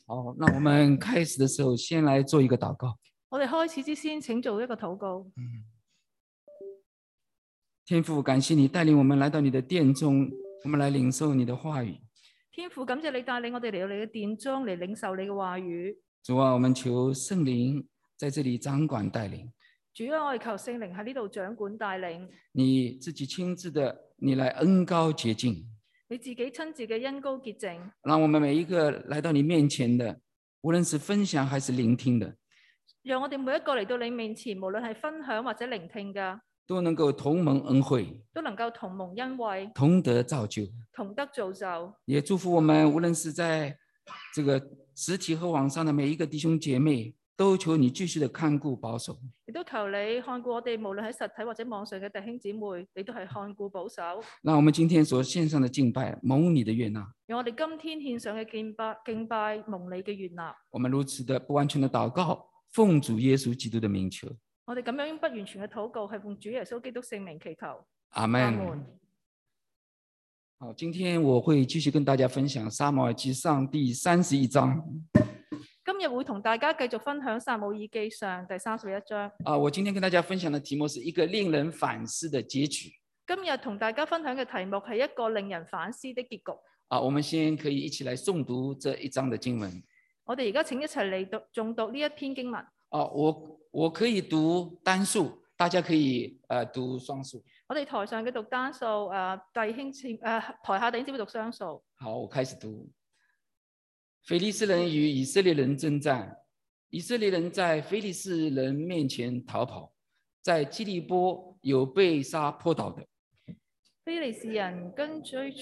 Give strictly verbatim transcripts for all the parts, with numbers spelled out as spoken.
好，那我們開始的時候，先來做一個禱告。 我哋開始之先，請做一個禱告。 嗯，天父，感謝你帶領我們來到你的殿中，我們來領受你的話語。 天父，感謝你帶領我哋嚟到你嘅殿中嚟領受你嘅話語。 主啊，我們求聖靈在這裡掌管帶領。 主啊，我哋求聖靈喺呢度掌管帶領。 你自己親自的，你來恩膏潔淨。 你自己親自嘅恩膏潔淨， 讓我們每一個來到你面前的，無論是分享還是聆聽的， 讓我哋每一個嚟到你面前，無論係分享或者聆聽嘅， 都能夠同蒙恩惠， 都能夠同蒙恩惠， 同得造就， 同得造就。 也祝福我們，無論是在這個實體和網上的每一個弟兄姐妹，都求你繼續的看顧保守。 亦都求你看顧我哋，無論喺實體或者網上嘅弟兄姊妹，你都係看顧保守。 那我們今天所獻上的敬拜，蒙你的悅納。 讓我哋今天獻上嘅敬拜，敬拜蒙你嘅悅納。 我們如此的不完全的禱告，奉主耶穌基督的名求。 我哋咁樣不完全嘅禱告，係奉主耶穌基督聖名祈求。 阿門。 阿門。 好，今天我會繼續跟大家分享撒母耳記上第三十一章。 今日會同大家繼續分享撒母耳記上第三十一章。 啊，我今天跟大家分享的題目是一個令人反思的結局。 今日同大家分享嘅題目係一個令人反思的結局。 啊，我們先可以一起來誦讀這一章的經文。 我哋而家請一齊嚟讀誦讀呢一篇經文。 啊，我我可以讀單數，大家可以誒、呃、讀雙數。 我哋台上嘅讀單數，誒、呃、弟兄誒、呃、台下弟兄姊妹讀雙數。 好，我開始讀。非利士人與以色列人爭戰，以色列人在非利士人面前逃跑，在基利波有被殺撲倒的。 非利士人跟追，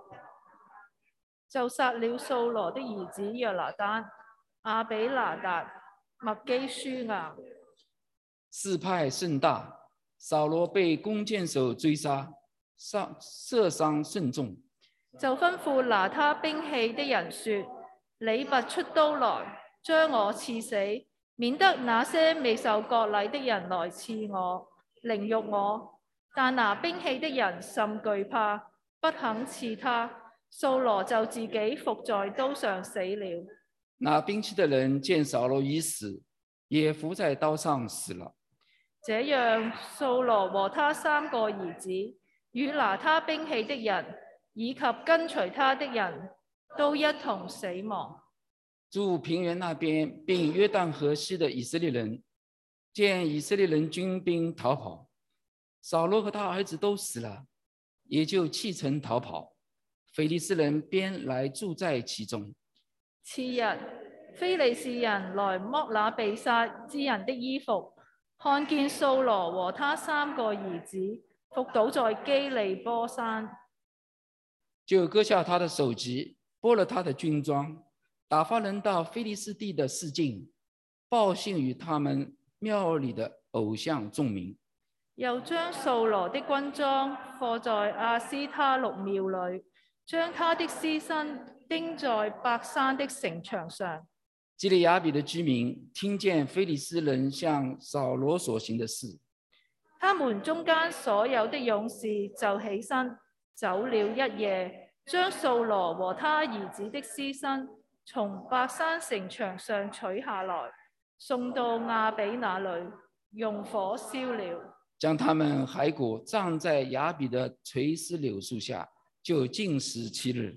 就殺了掃羅的兒子約拿單、亞比拿達、麥基舒亞。 勢派甚大，掃羅被弓箭手追殺，傷射傷甚重。 就吩咐拿他兵器的人說：你拔出刀來，將我刺死，免得那些未受割禮的人來刺我、凌辱我。但拿兵器的人甚懼怕，不肯刺他。掃羅就自己伏在刀上死了。 拿兵器的人見掃羅已死，也伏在刀上死了。 這樣，掃羅和他三個兒子與拿他兵器的人，以及跟隨他的人，都一同死亡。 住平原那邊並約旦河西的以色列人，見以色列人軍兵逃跑，掃羅和他兒子都死了，也就棄城逃跑。非利士人便來住在其中。 次日，非利士人來剝那被殺之人的衣服，看見掃羅和他三個兒子伏倒在基利波山， 就割下他的首級，剝了他的軍裝，打發人到非利士地的市境，報信與他們廟裏的偶像眾民。 又將掃羅的軍裝放在亞斯他錄廟裏，將他的屍身釘在伯山的城牆上。 基利亞比的居民聽見非利士人向掃羅所行的事， 他們中間所有的勇士就起身走了一夜，將掃羅和他兒子的屍身從伯山城牆上取下來，送到亞比那裏，用火燒了， 將他們骸骨葬在亞比的垂絲柳樹下，就禁食七日。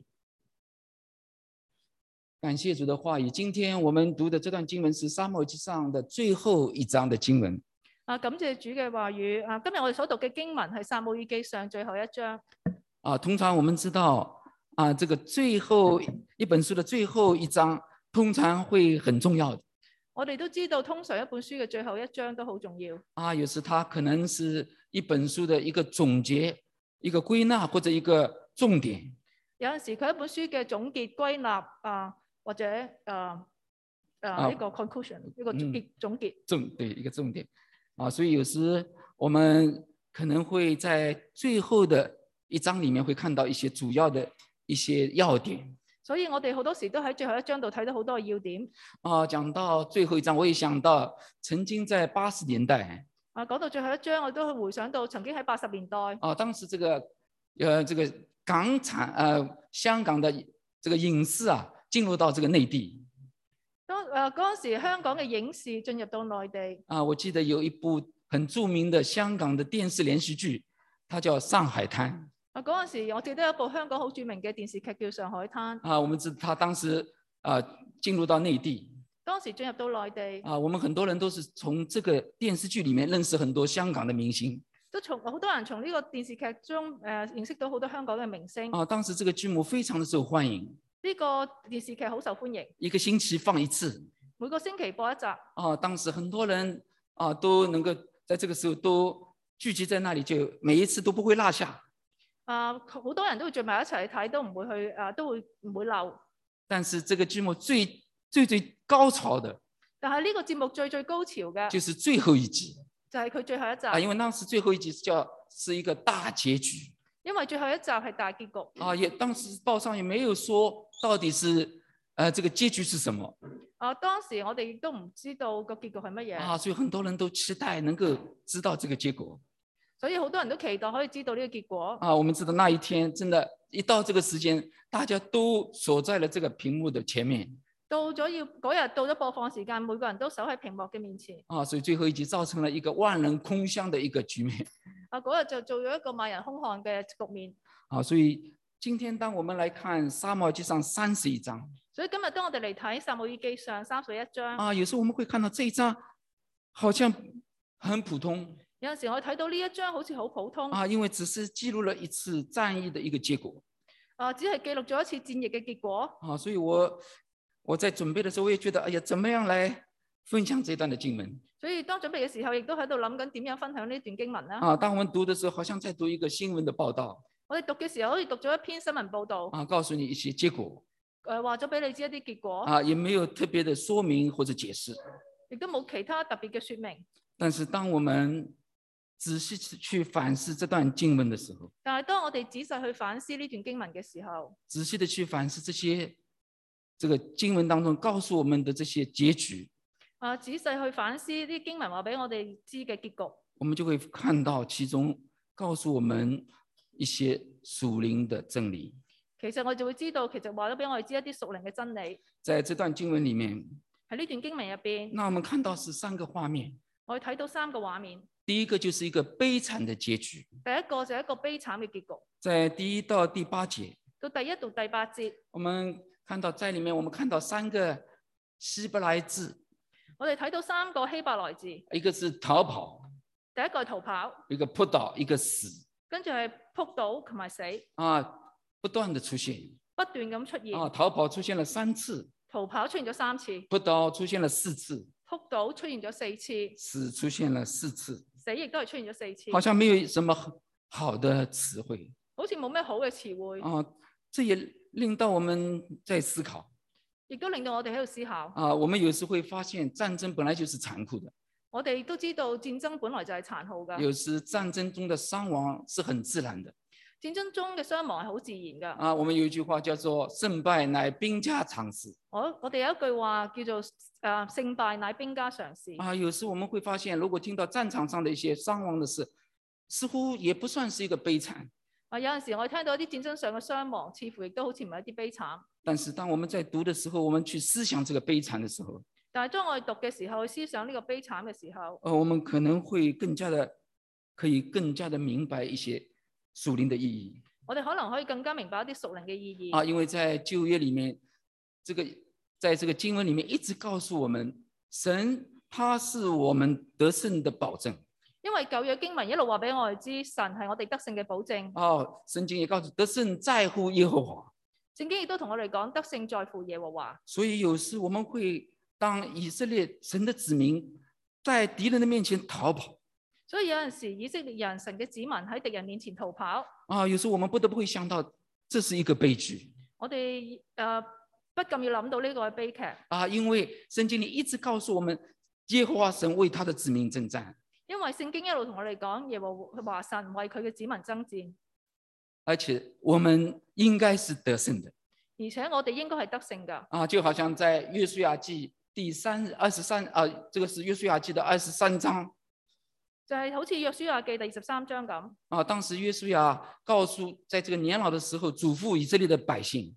感謝主的話語。今天我們讀的這段經文是撒母耳記上的最後一章的經文。 啊，感謝主嘅話語。啊，今日我哋所讀嘅經文係撒母耳記上最後一章。 啊，通常我們知道啊，這個最後一本書的最後一章通常會很重要的。 我哋都知道，通常一本書嘅最後一章都好重要。 啊，有時它可能是一本書的一個總結、一個歸納或者一個重點。 有陣時佢一本書嘅總結歸納啊，或者誒誒、啊啊、一個 conclusion，、啊、一個總結總結。 重對一個重點啊，所以有時我們可能會在最後的一章裡面會看到一些主要的一些要點。 所以我哋好多時都喺最後一章度睇到好多嘅要點。 啊，講到最後一章，我也想到曾經在八十年代。 啊，講到最後一章，我都回想到曾經喺八十年代。 啊，當時這個，呃，這個港產，呃，香港的這個影視啊，進入到這個內地。 誒嗰陣時香港嘅影視進入到內地。 啊，我記得有一部很著名的香港的電視連續劇，它叫《上海灘》。 啊，嗰陣時我記得有一部香港好著名嘅電視劇叫《上海灘》。 啊，我們知道他當時啊進入到內地。 當時進入到內地。 啊，我們很多人都是從這個電視劇裡面認識很多香港的明星。 都從好多人從呢個電視劇中誒、呃、認識到好多香港嘅明星。 啊，當時這個劇目非常的受歡迎。 呢個電視劇好受歡迎， 一個星期放一次。 每個星期播一集。 啊，當時很多人啊都能夠在這個時候都聚集在那裡，就每一次都不會落下。 啊，好多人都會聚埋一齊去睇，都唔會去啊，都會唔會漏。 但是這個劇目最最最高潮的， 但係呢個節目最最高潮嘅， 就是最後一集。 就係佢最後一集。 啊，因為當時最後一集叫是一個大結局。 因為最後一集係大結局。 啊，也當時報上也沒有說到底是，呃，這個結局是什麼。 啊，當時我哋亦都唔知道個結局係乜嘢。 啊，所以很多人都期待能夠知道這個結果。 所以好多人都期待可以知道呢個結果。 啊，我們知道那一天真的，一到這個時間，大家都鎖在了這個屏幕的前面。 到咗要嗰日到咗播放時間，每個人都守喺屏幕嘅面前。 啊，所以最後一集造成了一個萬人空巷的一個局面。 啊，嗰日就做咗一個萬人空巷嘅局面。 啊，所以今天當我們來看撒母耳記上三十一章。 所以今日當我哋嚟睇撒母耳記上三十一章。 啊，有時候我們會看到這一章好像很普通。 有陣時我睇到呢一章好似好普通。 啊，因為只是記錄了一次戰役的一個結果。 啊，只係記錄咗一次戰役嘅結果。 啊，所以我我在準備的時候，我也覺得，哎呀，怎麼樣來分享這段的經文？ 所以當準備嘅時候，亦都喺度諗緊點樣分享呢段經文啦。 啊，當我們讀的時候，好像在讀一個新聞的報道。 我哋讀嘅時候，好似讀咗一篇新聞報道。 啊，告訴你一些結果。 誒，話咗俾你知一啲結果。 啊，也沒有特別的說明或者解釋。 亦都冇其他特別嘅說明。 但是當我們仔細去反思這段經文的時候， 但係當我哋仔細去反思呢段經文嘅時候， 仔細的去反思這些這個經文當中告訴我們的這些結局。 啊，仔細去反思啲經文話俾我哋知嘅結局， 我們就會看到其中告訴我們一些屬靈的真理。 其實我就會知道，其實話咗俾我哋知一啲屬靈嘅真理。 在這段經文裡面， 喺呢段經文入邊， 那我們看到是三個畫面。 我哋睇到三個畫面。 第一個就是一個悲慘的結局。 第一個就係一個悲慘嘅結局。 在第一到第八節， 到第一到第八節， 我們看到在裡面，我們看到三個希伯來字。 我哋睇到三個希伯來字， 一個是逃跑， 第一個係逃跑， 一個撲倒，一個死。 跟住係撲倒同埋死。 啊，不斷的出現。 不斷咁出現。 啊，逃跑出現了三次。 逃跑出現咗三次。 撲倒出現了四次。 撲倒出現咗四次。 死出現了四次。 死亦都係出現咗四次。 好像沒有什麼好的詞彙。 好似冇咩好嘅詞彙。 啊，這也令到我們在思考。 亦都令到我哋喺度思考。 啊，我們有時會發現戰爭本來就是殘酷的。 我哋都知道戰爭本來就係殘酷㗎。 有時戰爭中的傷亡是很自然的。 戰爭中嘅傷亡係好自然㗎。 啊，我們有一句話叫做勝敗乃兵家常事。 我我哋有一句話叫做誒、呃、勝敗乃兵家常事。 啊，有時我們會發現，如果聽到戰場上的一些傷亡的事，似乎也不算是一個悲慘。 啊，有陣時我哋聽到一啲戰爭上嘅傷亡，似乎亦都好似唔係一啲悲慘。 但是當我們在讀的時候，我們去思想這個悲慘的時候， 但係當我哋讀嘅時候，去思想呢個悲慘嘅時候， 呃，我們可能會更加的，可以更加的明白一些屬靈的意義。 我哋可能可以更加明白一啲屬靈嘅意義。 啊，因為在舊約裡面，這個在這個經文裡面一直告訴我們，神他是我們得勝的保證。 因為舊約經文一路話俾我哋知，神係我哋得勝嘅保證。 哦，聖經也告訴得勝在乎耶和華。 聖經亦都同我哋講，得勝在乎耶和華。 所以有時我們會當以色列神的子民在敵人的面前逃跑。 所以有陣時以色列人神嘅子民喺敵人面前逃跑。 啊，有時我們不得不會想到，這是一個悲劇。 我哋誒、呃、不禁要諗到呢個係悲劇。 啊，因為聖經裡一直告訴我們，耶和華神為他的子民征戰。 因為聖經一路同我哋講，耶和華神為佢嘅子民爭戰， 而且我們應該是得勝的。 而且我哋應該係得勝㗎。 啊，就好像在約書亞記第三二十三啊，這個是約書亞記的二十三章。 就係、是、好似約書亞記第二十三章咁。 啊，當時約書亞告訴，在這個年老的時候，囑咐以色列的百姓。 啊，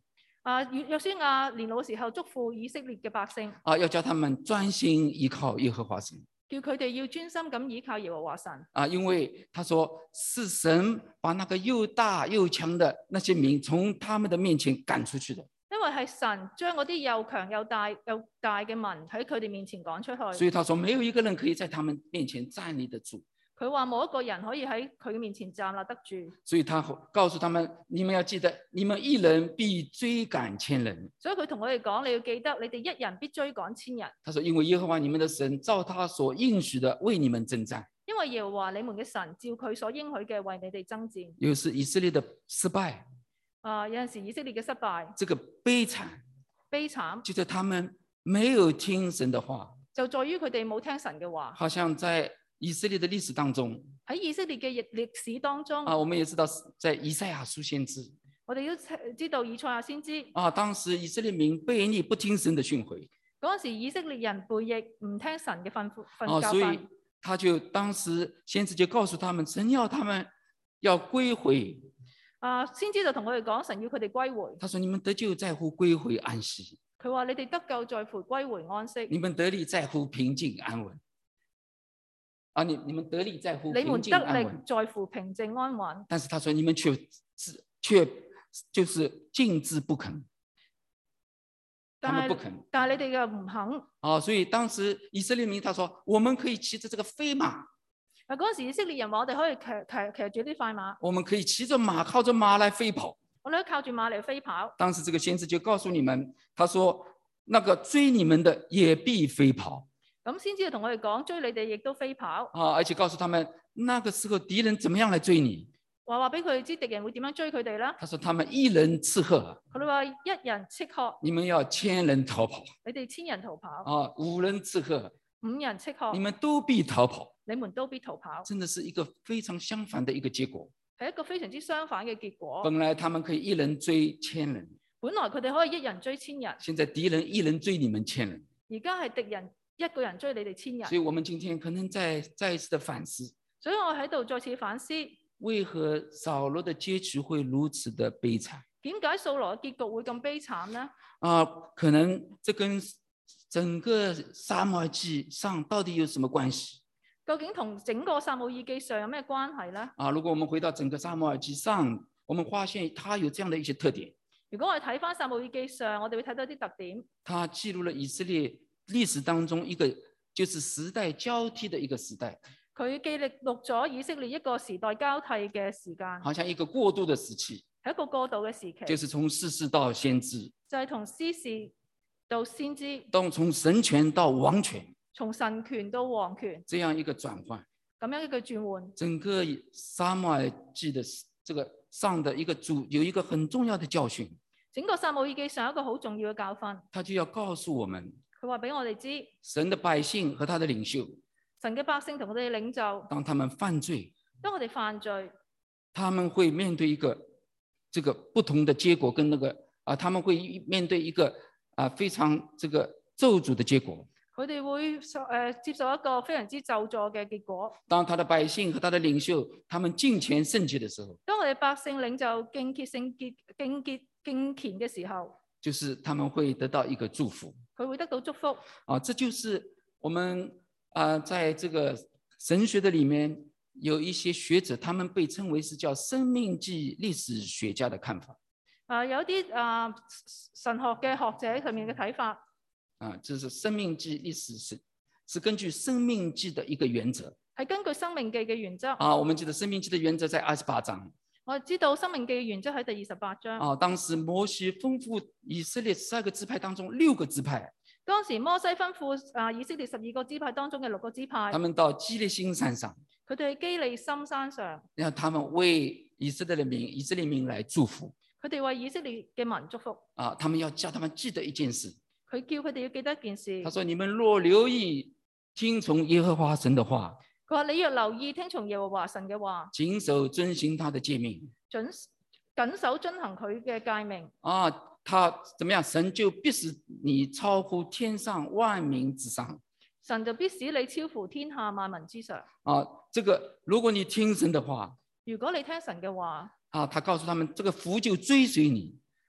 啊，約約書亞年老嘅時候囑咐以色列嘅百姓， 啊，要叫他們專心依靠耶和華神。 叫佢哋要專心咁依靠耶和華神。 啊，因為他說是神把那個又大又強的那些民從他們的面前趕出去的。 因為係神將嗰啲又強又大又大嘅民喺佢哋面前趕出去。 所以他說沒有一個人可以在他們面前站立得住。 佢話冇一個人可以喺佢面前站立得住。 所以他告訴他們，你們要記得，你們一人必追趕千人。 所以佢同我哋講，你要記得，你哋一人必追趕千人。 他說，因為耶和華你們的神照他所應許的為你們征戰。 因為耶和華你們嘅神照佢所應許嘅為你哋爭戰。 有時以色列的失敗， 啊，有陣時以色列嘅失敗， 這個悲慘， 悲慘就在他們沒有聽神的話， 就在於佢哋冇聽神嘅話。 好像在以色列的歷史當中， 喺以色列嘅歷史當中， 啊，我們也知道，在以賽亞書先知， 我哋都知道以賽亞先知， 啊，當時以色列民悖逆不聽神的訓誨， 嗰陣時以色列人背逆唔聽神嘅訓訓啊， 教所以訓， 他就當時先知就告訴他們，神要他們要歸回。 啊，先知就同佢哋講，神要佢哋歸回。 他說：你們得救在乎歸回安息， 佢話你哋得救在乎歸回安息， 你們得力在乎平靜安穩。啊，你你們得力在乎你們平靜安得力穩， 在乎平靜安穩。 但是他說你們卻是卻就是靜置不肯，他但係們不肯。 但係你哋又唔肯。 啊，所以當時以色列民他說，我們可以騎着這個飛馬， 啊，嗰陣時以色列人話我哋可以騎騎騎住呢塊馬， 我們可以騎着馬，靠着馬來飛跑。 我哋都靠住馬嚟飛跑。 當時這個先知就告訴你們，他說那個追你們的也必飛跑。 咁先知同我哋講，追你哋亦都飛跑。 啊，而且告訴他們，那個時候敵人怎麼樣來追你？ 話話俾佢哋知敵人會點樣追佢哋啦。 他說他們一人刺客， 佢哋話一人刺客， 你們要千人逃跑。 你哋千人逃跑。 啊，五人刺客， 五人刺客， 你們都必逃跑。 你們都必逃跑。 真的是一個非常相反的一個結果。 係一個非常之相反嘅結果。 本來他們可以一人追千人， 本來佢哋可以一人追千人， 現在敵人一人追你們千人。 而家係敵人一個人追你哋千人。 所以我們今天可能再再一次的反思， 所以我喺度再次反思， 為何掃羅的結局會如此的悲慘？ 點解掃羅嘅結局會咁悲慘呢？ 啊，可能這跟整個撒母耳記上到底有什麼關係？ 究竟同整個撒母耳記上有咩關係呢？ 啊，如果我們回到整個撒母耳記上，我們發現它有這樣的一些特點。 如果我哋睇翻撒母耳記上，我哋會睇到一啲特點。 它記錄了以色列歷史當中一個就是時代交替的一個時代。 佢記錄咗以色列一個時代交替嘅時間， 好像一個過渡的時期， 係一個過渡嘅時期， 就是從士師到先知， 就係從司事到先知， 到從神權到王權， 從神權到王權， 這樣一個轉換， 咁樣一個轉換。 整個撒母耳記的這個上的一個主有一個很重要的教訓。 整個撒母耳記上一個好重要嘅教訓， 他就要告訴我們， 佢話俾我哋知， 神的百姓和他的領袖， 神嘅百姓同佢哋嘅領袖， 當他們犯罪， 當我哋犯罪， 他們會面對一個這個不同的結果，跟那個啊，他們會面對一個啊非常這個咒詛的結果。 佢哋會受誒、呃、接受一個非常之咒詛嘅結果。 當他的百姓和他的領袖，他們敬虔聖潔的時候， 當我哋百姓領袖敬虔聖潔、敬潔敬虔嘅時候， 就是他們會得到一個祝福。 佢會得到祝福。 啊，這就是我們啊，在這個神學的裡面有一些學者，他們被稱為是叫生命記歷史學家的看法。 啊，有啲啊神學嘅學者上面嘅睇法。 啊，這是生命記歷史是是根據生命記的一個原則。 係根據生命記嘅原則。 啊，我們記得生命記的原則在二十八章。 我知道生命記嘅原則喺第二十八章。 啊，當時摩西吩咐以色列十二個支派當中六個支派。 當時摩西吩咐啊以色列十二個支派當中嘅六個支派， 他們到基利心山上。 佢哋喺基利心山上。 讓他們為以色列的民、以色列民來祝福。 佢哋為以色列嘅民祝福。 啊，他們要叫他們記得一件事。 佢叫佢哋要記得一件事。 他說：你們若留意聽從耶和華神的話， 佢話你若留意聽從耶和華神嘅話， 謹守遵行他的誡命， 準謹守遵行佢嘅誡命。 啊，他怎麼樣？神就必使你超乎天上萬民之上。 神就必使你超乎天下萬民之上。 啊，這個如果你聽神的話， 如果你聽神嘅話， 啊，他告訴他們，這個福就追隨你。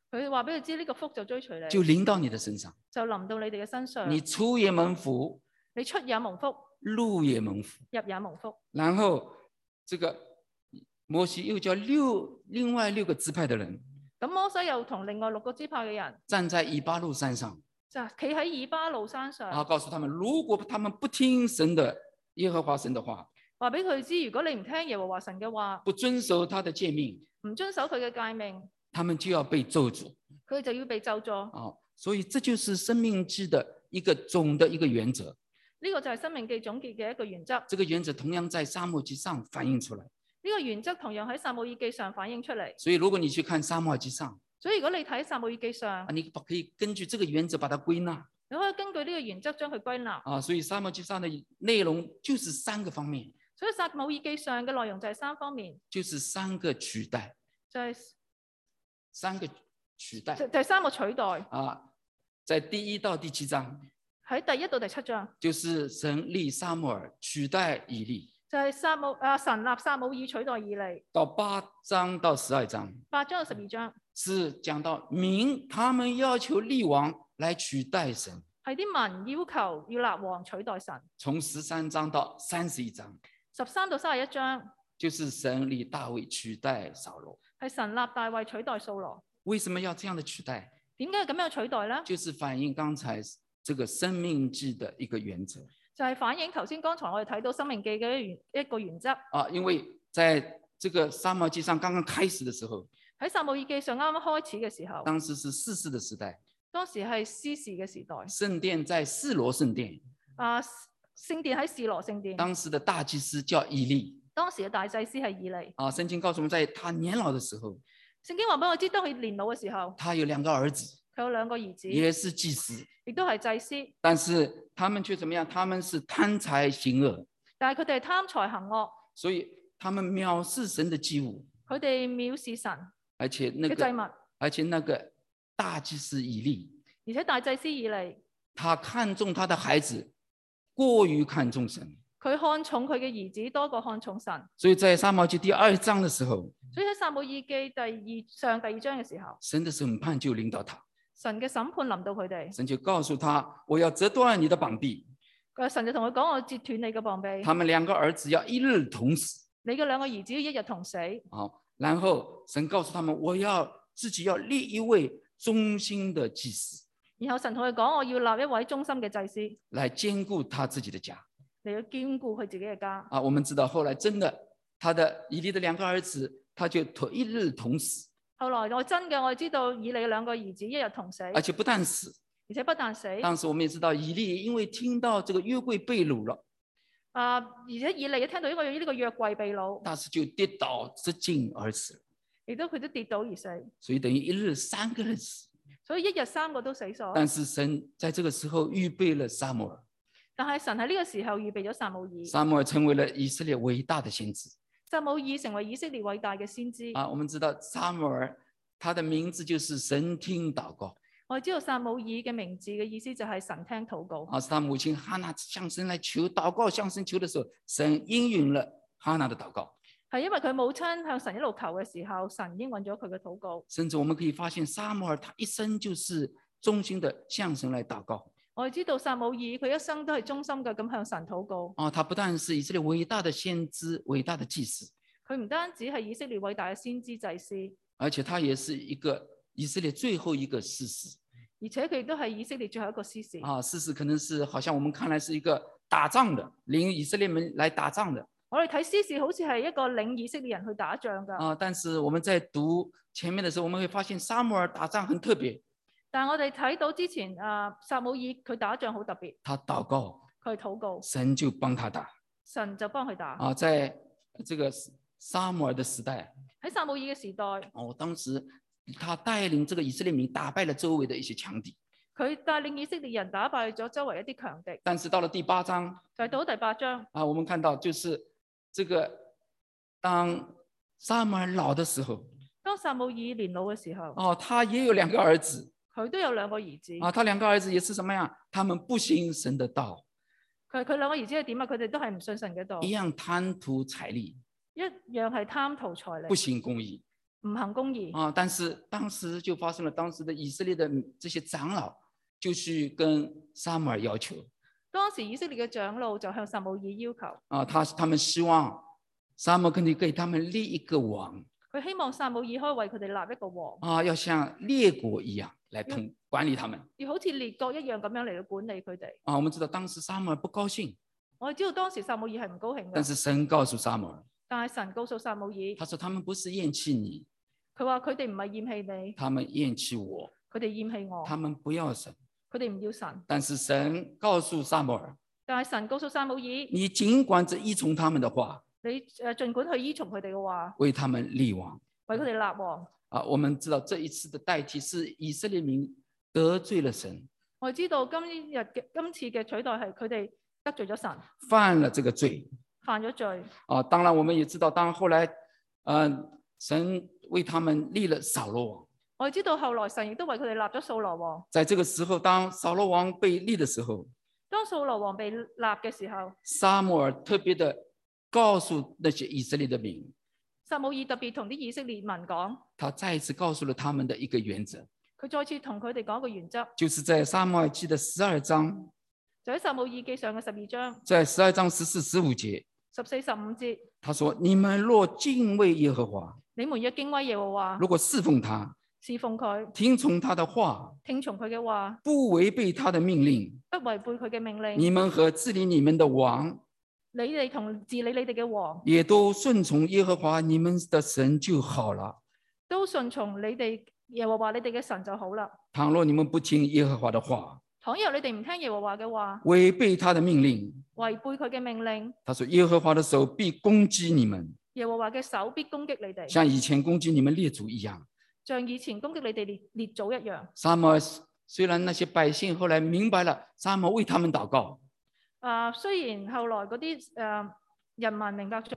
佢話俾佢知呢個福就追隨你， 就臨到你的身上， 就臨到你哋嘅身上。 你出也蒙福， 你出也蒙福， 入也蒙福。 入也蒙福。 然後這個摩西又叫六另外六個支派的人， 咁摩西又同另外六個支派嘅人站在以巴路山上， 就企喺以巴路山上， 然後告訴他們，如果他們不聽神的耶和華神的話， 話俾佢知，如果你唔聽耶和華神嘅話， 不遵守他的誡命， 唔遵守佢嘅誡命， 他們就要被咒詛。 佢就要被咒詛。 啊，所以這就是生命記的一個總的一個原則。 呢個就係申命記總結嘅一個原則。 這個原則同樣在撒母耳記上反映出來。 呢個原則同樣喺撒母耳記上反映出嚟。 所以如果你去看撒母耳記上， 所以如果你睇撒母耳記上， 啊，你可以根據這個原則把它歸納。 你可以根據呢個原則將佢歸納。 啊，所以撒母耳記上的內容就是三個方面。 所以撒母耳記上嘅內容就係三方面， 就是三個取代， 就係、是、 三個取代， 就係、是、三個取代。 啊，在第一到第七章， 喺第一到第七章， 就是神立撒母耳取代以利， 就係、是、撒母啊神立撒母耳取代以利。 到八章到十二章， 八章到十二章是講到民他們要求立王來取代神， 係啲民要求要立王取代神。 從十三章到三十一章， 十三到三十一章， 就是神立大衛取代掃羅， 係神立大衛取代掃羅。 為什麼要這樣的取代？ 點解要咁樣取代呢？ 就是反映剛才這個生命記的一個原則， 就係、是、反映頭先剛才我哋睇到申命記嘅一個原則。 啊，因為在這個撒母耳記上剛剛開始的時候， 喺撒母耳記上啱啱開始嘅時候， 當時是士師的時代， 當時係士師嘅時代， 聖殿在示羅聖殿， 啊，聖殿喺示羅聖殿， 當時的大祭司叫以利， 當時嘅大祭司係以利。 啊，聖經告訴我們，在他年老的時候， 聖經話俾我知，當佢年老嘅時候， 他有兩個兒子， 佢有兩個兒子， 也是祭司， 亦都係祭司， 但是他們卻怎麼樣？他們是貪財行惡， 但係佢哋係貪財行惡， 所以他們藐視神的祭物， 佢哋藐視神而且那嘅祭個， 物， 而且那個大祭司以利， 而且大祭司以利， 他看重他的孩子，過於看重神， 佢看重佢嘅兒子多過看重神。 所以在撒母耳記第二章的時候， 所以喺撒母耳記第二上第二章嘅時候， 神的審判就臨到他， 神嘅審判臨到佢哋， 神就告訴他：我要折斷你的膀臂。 佢神就同佢講：我截斷你嘅膀臂。 他們兩個兒子要一日同死。 你嘅兩個兒子要一日同死。 好，然後神告訴他們：我要自己要立一位忠心的祭司。 然後神同佢講：我要立一位忠心嘅祭司， 來兼顧他自己的家。 嚟要兼顧佢自己嘅家。 啊，我們知道後來真的，他的以利的兩個兒子，他就同一日同死。 後來我真嘅，我知道以利兩個兒子一日同死， 而且不但死， 而且不但死。 當時我們也知道，以利因為聽到這個約櫃被擄了， 啊，而且以利一聽到呢個呢個約櫃被擄， 當時就跌倒失禁而死， 亦都佢都跌倒而死。 所以等於一日三個人死。 所以一日三個都死咗。 但是神在這個時候預備了撒母耳， 但係神喺呢個時候預備咗撒母耳， 撒母耳成為了以色列偉大的先知。 撒母耳成為以色列偉大嘅先知。 啊，我們知道撒母耳，他的名字就是神聽禱告。 我哋知道撒母耳嘅名字嘅意思就係神聽禱告。 啊，是他母親哈拿向神來求禱告，向神求的時候，神應允了哈拿的禱告。 係因為佢母親向神一路求嘅時候，神應允咗佢嘅禱告。 甚至我們可以發現，撒母耳他一生就是忠心的向神來禱告。 我哋知道撒母耳佢一生都係忠心嘅咁向神禱告。 哦，他不但是以色列偉大的先知、偉大的祭司， 佢唔單止係以色列偉大嘅先知祭司， 而且他也是一個以色列最後一個士師。 而且佢亦都係以色列最後一個士師。 啊，士師可能是好像我們看來是一個打仗的，領以色列人來打仗的。 我哋睇士師好似係一個領以色列人去打仗噶。 啊，但是我們在讀前面的時候，我們會發現撒母耳打仗很特別。 但係我哋睇到之前啊，撒母耳佢打仗好特別。 他禱告， 佢禱告， 神就幫他打。 神就幫佢打。 啊，在這個撒母耳的時代， 喺撒母耳嘅時代， 哦，當時他帶領這個以色列民打敗了周圍的一些強敵。 佢帶領以色列人打敗咗周圍一啲強敵。 但是到了第八章， 就係到第八章啊，我們看到就是這個當撒母耳老的時候， 當撒母耳年老嘅時候， 哦，他也有兩個兒子。 佢都有兩個兒子。 啊，他兩個兒子也是什麼樣？他們不信神的道。 佢佢兩個兒子係點啊？佢哋都係唔信神嘅道， 一樣貪圖財利， 一樣係貪圖財利， 不行公義。 唔行公義。 啊，但是當時就發生了，當時的以色列的這些長老就去跟撒母耳要求。 當時以色列嘅長老就向撒母耳要求。 啊，他他們希望撒母耳可以給他們立一個王。 佢希望撒母耳可以為佢哋立一個王。 啊，要像列國一樣來統管理他們。 要好似列國一樣咁樣嚟到管理佢哋。 啊，我們知道當時撒母耳不高興。 我哋知道當時撒母耳係唔高興嘅。 但是神告訴撒母耳。 但係神告訴撒母耳。 他說他們不是厭棄你。 佢話佢哋唔係厭棄你。 他們厭棄我。 佢哋厭棄我。 他們不要神。 佢哋唔要神。 但是神告訴撒母耳。 但係神告訴撒母耳。 你儘管只依從他們的話。 你誒儘管去依從佢哋嘅話。 為他們立王。 為佢哋立王。 啊，我們知道這一次的代替是以色列民得罪了神。 我知道今日嘅今次嘅取代係佢哋得罪咗神， 犯了這個罪。 犯咗罪。 啊，當然我們也知道，當後來，呃，神為他們立了掃羅王。 我哋知道後來神亦都為佢哋立咗掃羅王。 在這個時候，當掃羅王被立的時候， 當掃羅王被立嘅時候， 撒母耳特別的告訴那些以色列的民。 撒母耳特別同啲以色列民講， 他再一次告訴了他們的一個原則。 佢再次同佢哋講一個原則， 就是在撒母耳記的十二章， 就喺撒母耳記上嘅十二章， 在十二章十四、十五節， 十四、十五節， 他說：你們若敬畏耶和華， 你們若敬畏耶和華， 如果侍奉他， 侍奉佢， 聽從他的話， 聽從佢嘅話， 不違背他的命令， 不違背佢嘅命令， 你們和治理你們的王， 你哋同治理你哋嘅王， 也都順從耶和華你們的神就好了。 都順從你哋耶和華你哋嘅神就好啦。 倘若你們不聽耶和華的話， 倘若你哋唔聽耶和華嘅話， 違背他的命令， 違背佢嘅命令， 他說耶和華的手必攻擊你們， 耶和華嘅手必攻擊你哋， 像以前攻擊你們列祖一樣， 像以前攻擊你哋列列祖一樣。 撒母耳雖然那些百姓後來明白了，撒母耳為他們禱告。 啊，雖然後來嗰啲誒人民明白咗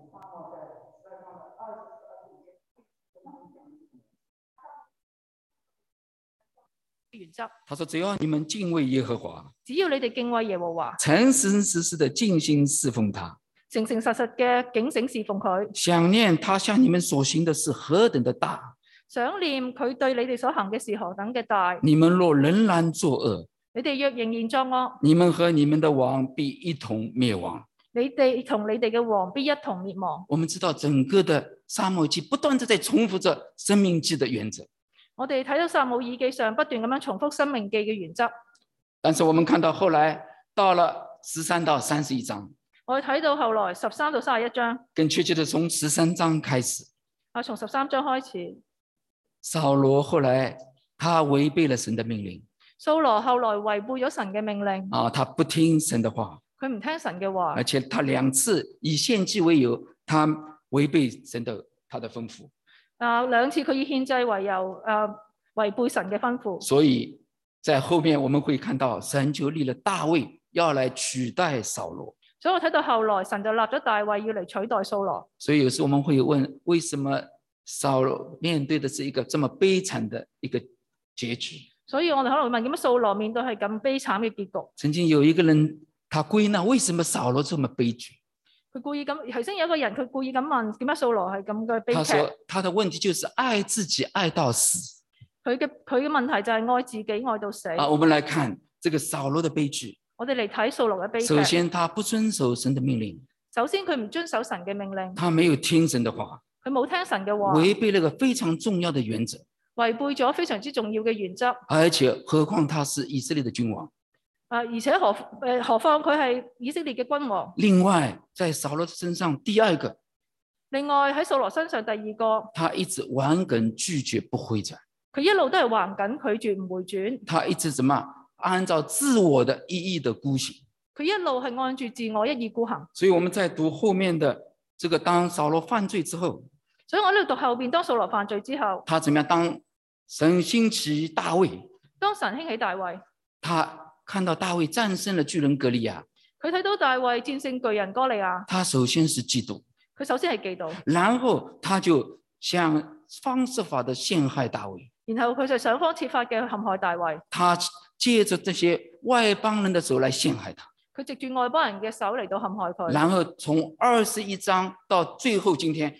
原則， 他說：只要你們敬畏耶和華， 只要你哋敬畏耶和華， 誠誠實實的盡心侍奉他， 誠誠實實嘅警醒侍奉佢， 想念他向你們所行的是何等的大， 想念佢對你哋所行嘅是何等嘅大。 你們若仍然作惡， 你哋若仍然作惡， 你們和你們的王必一同滅亡。 你哋同你哋嘅王必一同滅亡。 我們知道整個的撒母耳記不斷地在重複着申命記的原則。 我哋睇到撒母耳記上不斷咁樣重複申命記嘅原則， 但是我們看到後來到了十三到三十一章， 我哋睇到後來十三到三十一章， 更確切的從十三章開始， 啊，從十三章開始， 掃羅後來他違背了神的命令， 掃羅後來違背咗神嘅命令， 啊，他不聽神的話， 佢唔聽神嘅話， 而且他兩次以獻祭為由，他違背神的他的吩咐。 啊，兩次佢以獻祭為由，誒、啊、違背神嘅吩咐。 所以在後面我們會看到神就立了大衛要來取代掃羅。 所以我睇到後來神就立咗大衛要嚟取代掃羅。 所以有時我們會問，為什麼掃羅面對的是一個這麼悲慘的一個結局？ 所以我哋可能會問，點解掃羅面對係咁悲慘嘅結局？ 曾經有一個人，他歸納為什麼掃羅這麼悲劇？ 佢故意咁，頭先有一個人佢故意咁問，點解掃羅係咁嘅悲劇？ 他說他的問題就是愛自己愛到死。 佢嘅佢嘅問題就係愛自己愛到死。 啊，我們來看這個掃羅的悲劇。 我哋嚟睇掃羅嘅悲劇。 首先，他不遵守神的命令。 首先，佢唔遵守神嘅命令。 他沒有聽神的話。 佢冇聽神嘅話。 違背了一個非常重要的原則。 違背咗非常之重要嘅原則。 而且，何況他是以色列的君王。 啊！而且何誒何況佢係以色列嘅君王。 另外，在掃羅身上，第二個， 另外喺掃羅身上第二個， 他一直頑梗拒絕不回轉。 佢一路都係頑梗拒絕唔回轉。 他一直怎麼按照自我的一意的孤行？ 佢一路係按住自我一意孤行。 所以我們在讀後面的這個，當掃羅犯罪之後， 所以我呢度讀後邊，當掃羅犯罪之後， 他怎麼樣？當神興起大衛， 當神興起大衛， 他看到大衛戰勝了巨人歌利亞， 佢睇到大衛戰勝巨人歌利亞， 他首先是嫉妒， 佢首先係嫉妒， 然後他就想方設法的陷害大衛， 然後佢就想方設法嘅陷害大衛， 他借着這些外邦人的手來陷害他， 佢藉住外邦人嘅手嚟到陷害佢， 然後從二十一章到最後今天，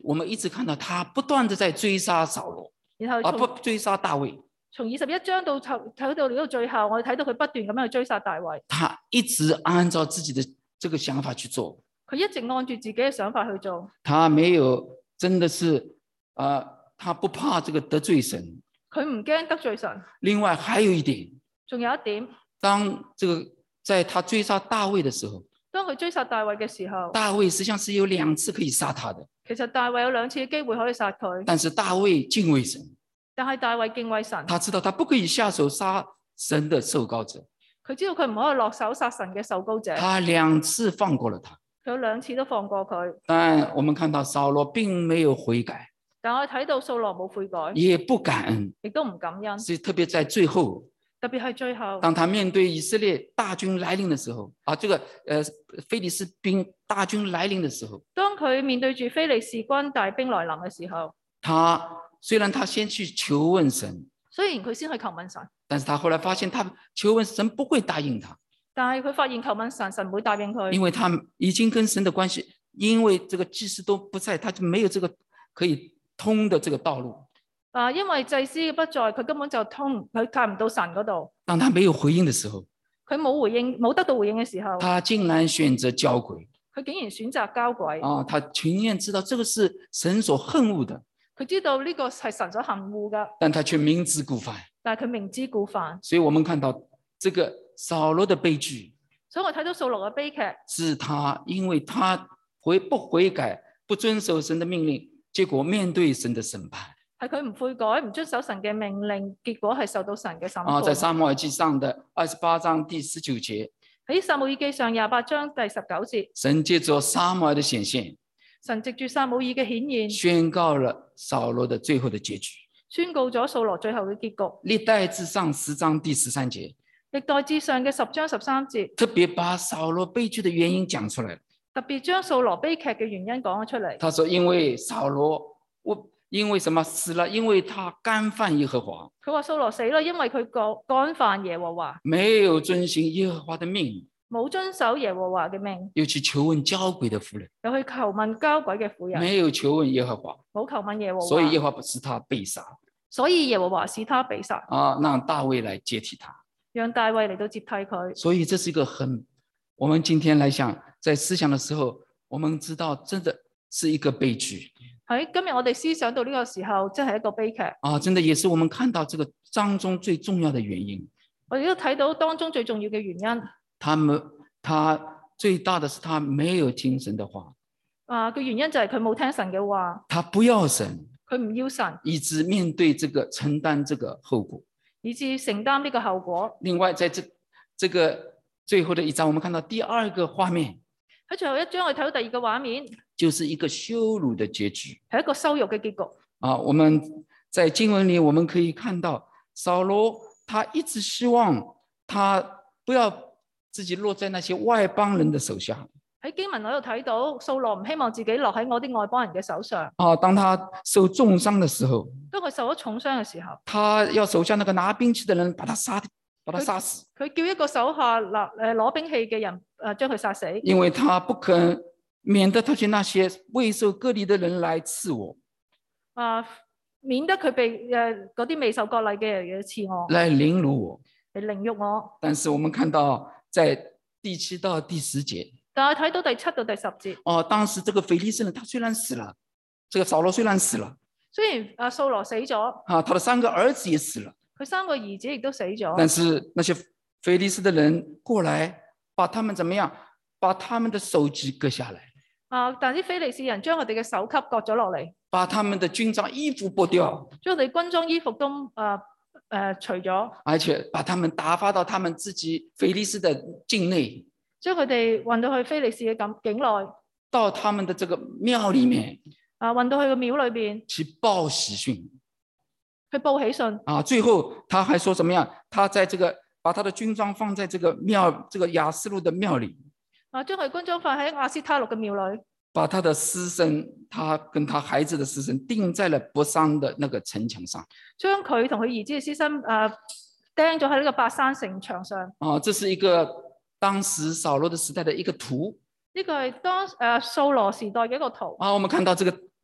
我們一直看到他不斷地在追殺掃羅，啊然後從不追殺大衛。 從二十一章到睇到呢個最後，我哋睇到佢不斷咁樣去追殺大衛。 他一直按照自己的這個想法去做， 佢一直按住自己嘅想法去做。 他沒有真的是，呃，他不怕這個得罪神。 佢唔驚得罪神。 另外還有一點， 仲有一點， 當這個在他追殺大衛的時候， 當佢追殺大衛嘅時候， 大衛實際上是有兩次可以殺他的。 其實大衛有兩次嘅機會可以殺佢， 但是大衛敬畏神。 但係大衛敬畏神， 他知道他不可以下手殺神的受膏者， 佢知道佢唔可以落手殺神嘅受膏者。 他兩次放過了他， 佢有兩次都放過佢。 但我們看到掃羅並沒有悔改， 但我哋睇到掃羅冇悔改， 也不感恩， 亦都唔感恩。 所以特別在最後， 特別係最後， 當他面對以色列大軍來臨的時候，啊，這個呃非利士兵大軍來臨的時候， 當佢面對住非利士軍大兵來臨嘅時候， 他雖然他先去求問神， 雖然佢先去求問神， 但是他後來發現他求問神不會答應他， 但係佢發現求問神，神唔會答應佢， 因為他已經跟神的關係，因為這個祭司都不在，他就沒有這個可以通的這個道路。 啊，因為祭司不在，佢根本就通，佢睇唔到神嗰度。 當他沒有回應的時候， 佢冇回應，冇得到回應嘅時候， 他竟然選擇交鬼。 佢竟然選擇交鬼。 啊，他情願知道這個是神所恨惡的， 佢知道呢個係神所恨惡噶， 但他卻明知故犯。 但係佢明知故犯。 所以我們看到這個掃羅的悲劇， 所以我睇到掃羅嘅悲劇， 是他因為他悔不悔改，不遵守神的命令，結果面對神的審判。 係佢唔悔改，唔遵守神嘅命令，結果係受到神嘅審判。 啊，在撒母耳記上的二十八章第十九節， 喺撒母耳記上廿八章第十九節， 神借着撒母耳的顯現， 神藉住撒母耳嘅顯現， 宣告了掃羅的最後的結局。 宣告咗掃羅最後嘅結局。 歷代志上十章第十三節， 歷代志上嘅十章十三節， 特別把掃羅悲劇的原因講出來， 特別將掃羅悲劇嘅原因講咗出嚟。 他說：因為掃羅，我因為什麼死了？因為他干犯耶和華。 佢話掃羅死啦，因為佢干干犯耶和華， 沒有遵行耶和華的命， 冇遵守耶和華嘅命， 又去求問交鬼的婦人， 又去求問交鬼嘅婦人， 沒有求問耶和華， 冇求問耶和華， 所以耶和華使他被殺。 所以耶和華使他被殺， 啊，讓大衛來接替他， 讓大衛嚟到接替佢。 所以這是一個很，我們今天來想，在思想的時候，我們知道真的是一個悲劇。 喺今日我哋思想到呢個時候，真係一個悲劇。 啊，真的也是我們看到這個當中最重要的原因。 我哋都睇到當中最重要嘅原因。 他們，他最大的是他沒有聽神的話。 啊，個原因就係佢冇聽神嘅話。 他不要神， 佢唔要神， 以致面對這個承擔這個後果， 以致承擔呢個後果。 另外，在這這個最後的一章，我們看到第二個畫面。 喺最後一章，我哋睇到第二個畫面， 就是一個羞辱的結局， 係一個羞辱嘅結局。 啊，我們在經文裏我們可以看到，掃羅他一直希望他不要自己落在那些外邦人的手下。 喺經文我度睇到，掃羅唔希望自己落喺我啲外邦人嘅手上。 啊，當他受重傷的時候， 當佢受咗重傷嘅時候， 他要手下那個拿兵器的人把他殺，把他殺死。 佢叫一個手下拿誒攞兵器嘅人誒將佢殺死， 因為他不肯，免得他去那些未受割禮的人來刺我。 啊，免得佢被誒嗰啲未受割禮嘅人嘅刺我， 來凌辱我， 嚟凌辱我。 但是我們看到在第七到第十節。 但係睇到第七到第十節， 哦，當時這個非利士人他雖然死了，這個掃羅雖然死了， 雖然阿掃羅死咗， 啊，他的三個兒子也死了， 佢三個兒子亦都死咗， 但是那些非利士的人過來，把他們怎麼樣？把他們的首級割下來， 啊，但啲非利士人將佢哋嘅首級割咗落嚟， 把他們的軍裝衣服剝掉， 將佢哋軍裝衣服都誒誒除咗， 而且把他們打發到他們自己非利士的境內。 將佢哋運到去非利士嘅境境內， 到他們的這個廟裏面， 啊，運到去個廟裏邊去報喜訊， 去報喜訊。 啊，最後他還說怎麼樣？他在這個把他的軍裝放在這個廟，這個亞斯路的廟裏， 啊，將佢軍裝放喺亞斯他錄嘅廟裏， 把他的屍身，他跟他孩子的屍身釘在了伯珊的那個城牆上， 將佢同佢兒子嘅屍身誒釘咗喺呢個伯珊城牆上。 啊，這是一個當時掃羅的時代的一個圖。 呢個係當誒掃羅時代嘅一個圖。 啊，我們看到這個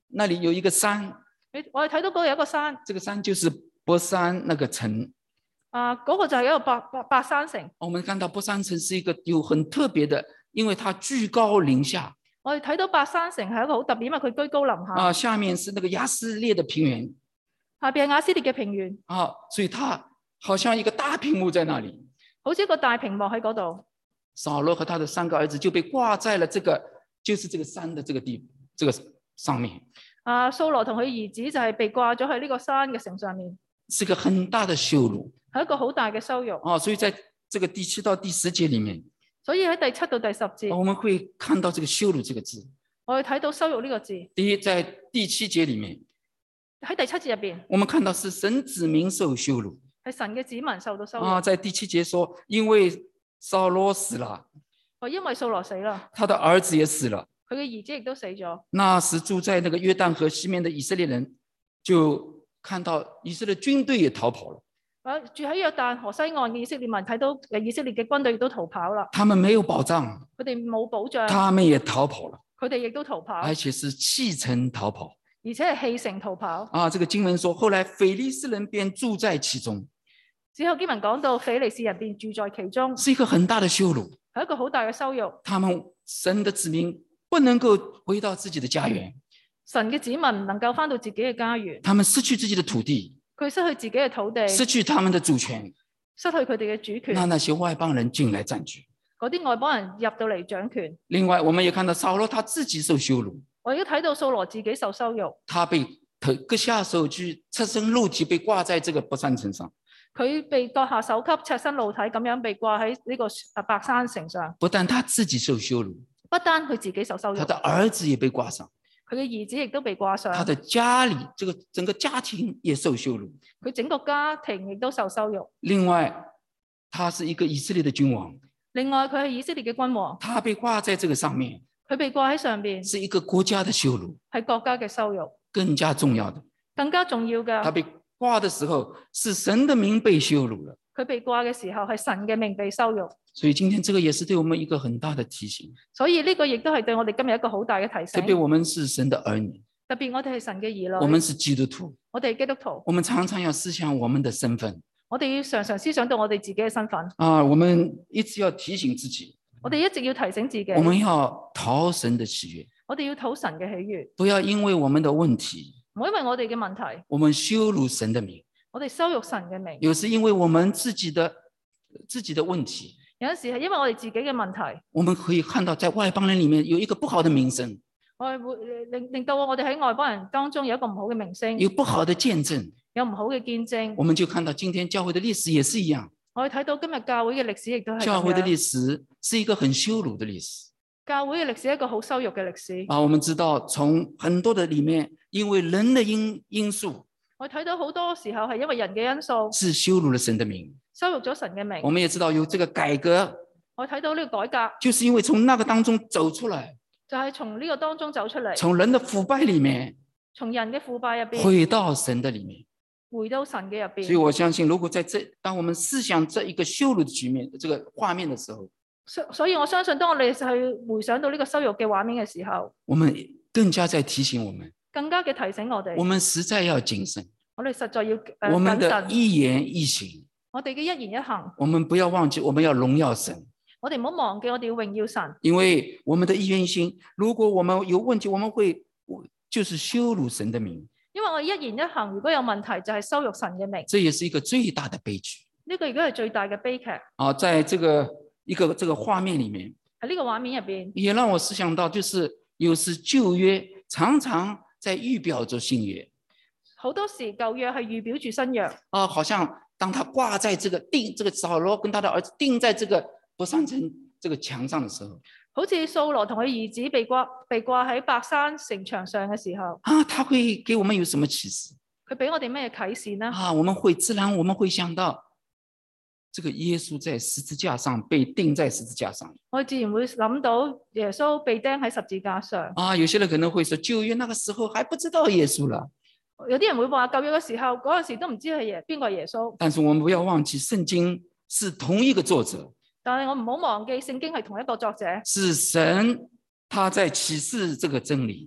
那里有一个山， 我哋睇到嗰度有一個山， 這個山就是伯山那個城。 啊，嗰、那個就係一個伯伯伯山城。 我們看到伯山城是一個有很特別的，因為它居高臨下。 我哋睇到伯山城係一個好特別，因為佢居高臨下。 啊，下面是那個亞斯列的平原， 下邊係亞斯列嘅平原。 啊，所以它好像一個大屏幕在那裡， 好似一個大屏幕喺嗰度。 掃羅和他的三個兒子就被掛在了這個，就是這個山的這個地，這個上面。 啊，掃羅同佢兒子就係被掛咗喺呢個山嘅城上面， 是個很大的羞辱， 係一個好大嘅羞辱。 啊，所以在這個第七到第十節裡面， 所以喺第七到第十節， 我們會看到這個羞辱這個字。 我哋睇到羞辱呢個字。 第一，在第七節裡面， 喺第七節入邊， 我們看到是神子民受羞辱， 係神嘅子民受到羞辱。 啊，在第七節說，因為掃羅死了， 哦，因為掃羅死啦， 他的兒子也死了， 佢嘅兒子亦都死咗。 那時住在那個約旦河西面的以色列人，就看到以色列軍隊也逃跑了。 啊，住喺約旦河西岸嘅以色列民睇到誒以色列嘅軍隊亦都逃跑啦。 他們沒有保障， 佢哋冇保障， 他們也逃跑了， 佢哋亦都逃跑， 而且是棄城逃跑。 而且係棄城逃跑。 啊，這個經文說，後來非利士人便住在其中。 之後經文講到非利士人便住在其中， 是一個很大的羞辱， 係一個好大嘅羞辱。 他們神的子民不能夠回到自己的家園， 神嘅子民唔能夠返到自己嘅家園， 他們失去自己的土地， 佢失去自己嘅土地， 失去他們的主權， 失去佢哋嘅主權。 那那些外邦人進來佔據。 嗰啲外邦人入到嚟掌權。 另外，我們也看到掃羅他自己受羞辱， 我亦都睇到掃羅自己受羞辱， 他被割下手去，赤身露體被掛在這個伯山城上。 佢被割下首級，赤身露體咁樣被掛喺呢個啊伯山城上。 不但他自己受羞辱， 不單佢自己受羞辱， 他的兒子也被掛上， 佢嘅兒子亦都被掛上。 他的家裏這個整個家庭也受羞辱， 佢整個家庭亦都受羞辱。 另外，他是一個以色列的君王， 另外佢係以色列嘅君王， 他被掛在這個上面， 佢被掛喺上邊， 是一個國家的羞辱， 係國家嘅羞辱。 更加重要的， 更加重要嘅， 他被掛的時候是神的名被羞辱了。 佢被掛嘅時候係神嘅名被羞辱。 所以今天這個也是對我們一個很大的提醒。 所以呢個亦都係對我哋今日一個好大嘅提醒。 特別我們是神的兒女， 特別我哋係神嘅兒女， 我們是基督徒， 我哋係基督徒， 我們常常要思想我們的身份。 我哋要常常思想到我哋自己嘅身份。 啊，我們一直要提醒自己， 我哋一直要提醒自己， 我們要討神的喜悅， 我哋要討神嘅喜悅， 不要因為我們的問題， 唔好因為我哋嘅問題， 我們羞辱神的名。 我哋羞辱神嘅名。 有時因為我們自己的自己的問題， 有陣時係因為我哋自己嘅問題， 我們可以看到在外邦人裡面有一個不好的名聲， 我哋會令令到我哋喺外邦人當中有一個唔好嘅名聲， 有不好的見證， 有唔好嘅見證。 我們就看到今天教會的歷史也是一樣， 我哋睇到今日教會嘅歷史亦都係咁樣。 教會的歷史是一個很羞辱的歷史。 教會嘅歷史係一個好羞辱嘅歷史。 啊，我們知道從很多的裡面，因為人的因因素， 我睇到好多時候係因為人嘅因素， 是羞辱了神的名， 羞辱咗神嘅名。 我們也知道有這個改革， 我睇到呢個改革， 就是因為從那個當中走出來， 就係從呢個當中走出嚟， 從人的腐敗裡面， 從人嘅腐敗入邊， 回到神的裡面， 回到神嘅入邊。 所以我相信，如果在這當我們思想這一個羞辱的局面、這個畫面的時候， 所所以我相信，當我哋去回想到呢個羞辱嘅畫面嘅時候， 我們更加在提醒我們， 更加嘅提醒我哋， 我們實在要謹慎， 我哋實在要誒我們的謹慎， 一言一行， 我哋嘅一言一行， 我們不要忘記，我們要榮耀神。 我哋唔好忘記，我哋要榮耀神。 因為我們的一言一行，如果我們有問題，我們會就是羞辱神的名。 因為我哋一言一行如果有問題，就係羞辱神嘅名。 這也是一個最大的悲劇。 呢個亦都係最大嘅悲劇。 啊，在這個一個這個畫面裡面， 喺呢個畫面入邊， 也讓我思想到，就是有時舊約常常在預表着新約。 好多時舊約係預表住新約。 啊，好像當他掛在這個釘，這個掃羅跟他的兒子釘在這個伯山城這個牆上的時候， 好似掃羅同佢兒子被掛被掛喺伯山城牆上嘅時候， 啊，他會給我們有什麼啟示？ 佢俾我哋咩啟示呢？ 啊，我們會自然我們會想到，這個耶穌在十字架上被釘在十字架上， 我自然會諗到耶穌被釘喺十字架上。 啊，有些人可能會說，舊約那個時候還不知道耶穌了。 有啲人會話舊約嘅時候，嗰陣時都唔知係耶邊個係耶穌。 但是我們不要忘記，聖經是同一個作者。 但係我唔好忘記，聖經係同一個作者， 是神他在啟示這個真理，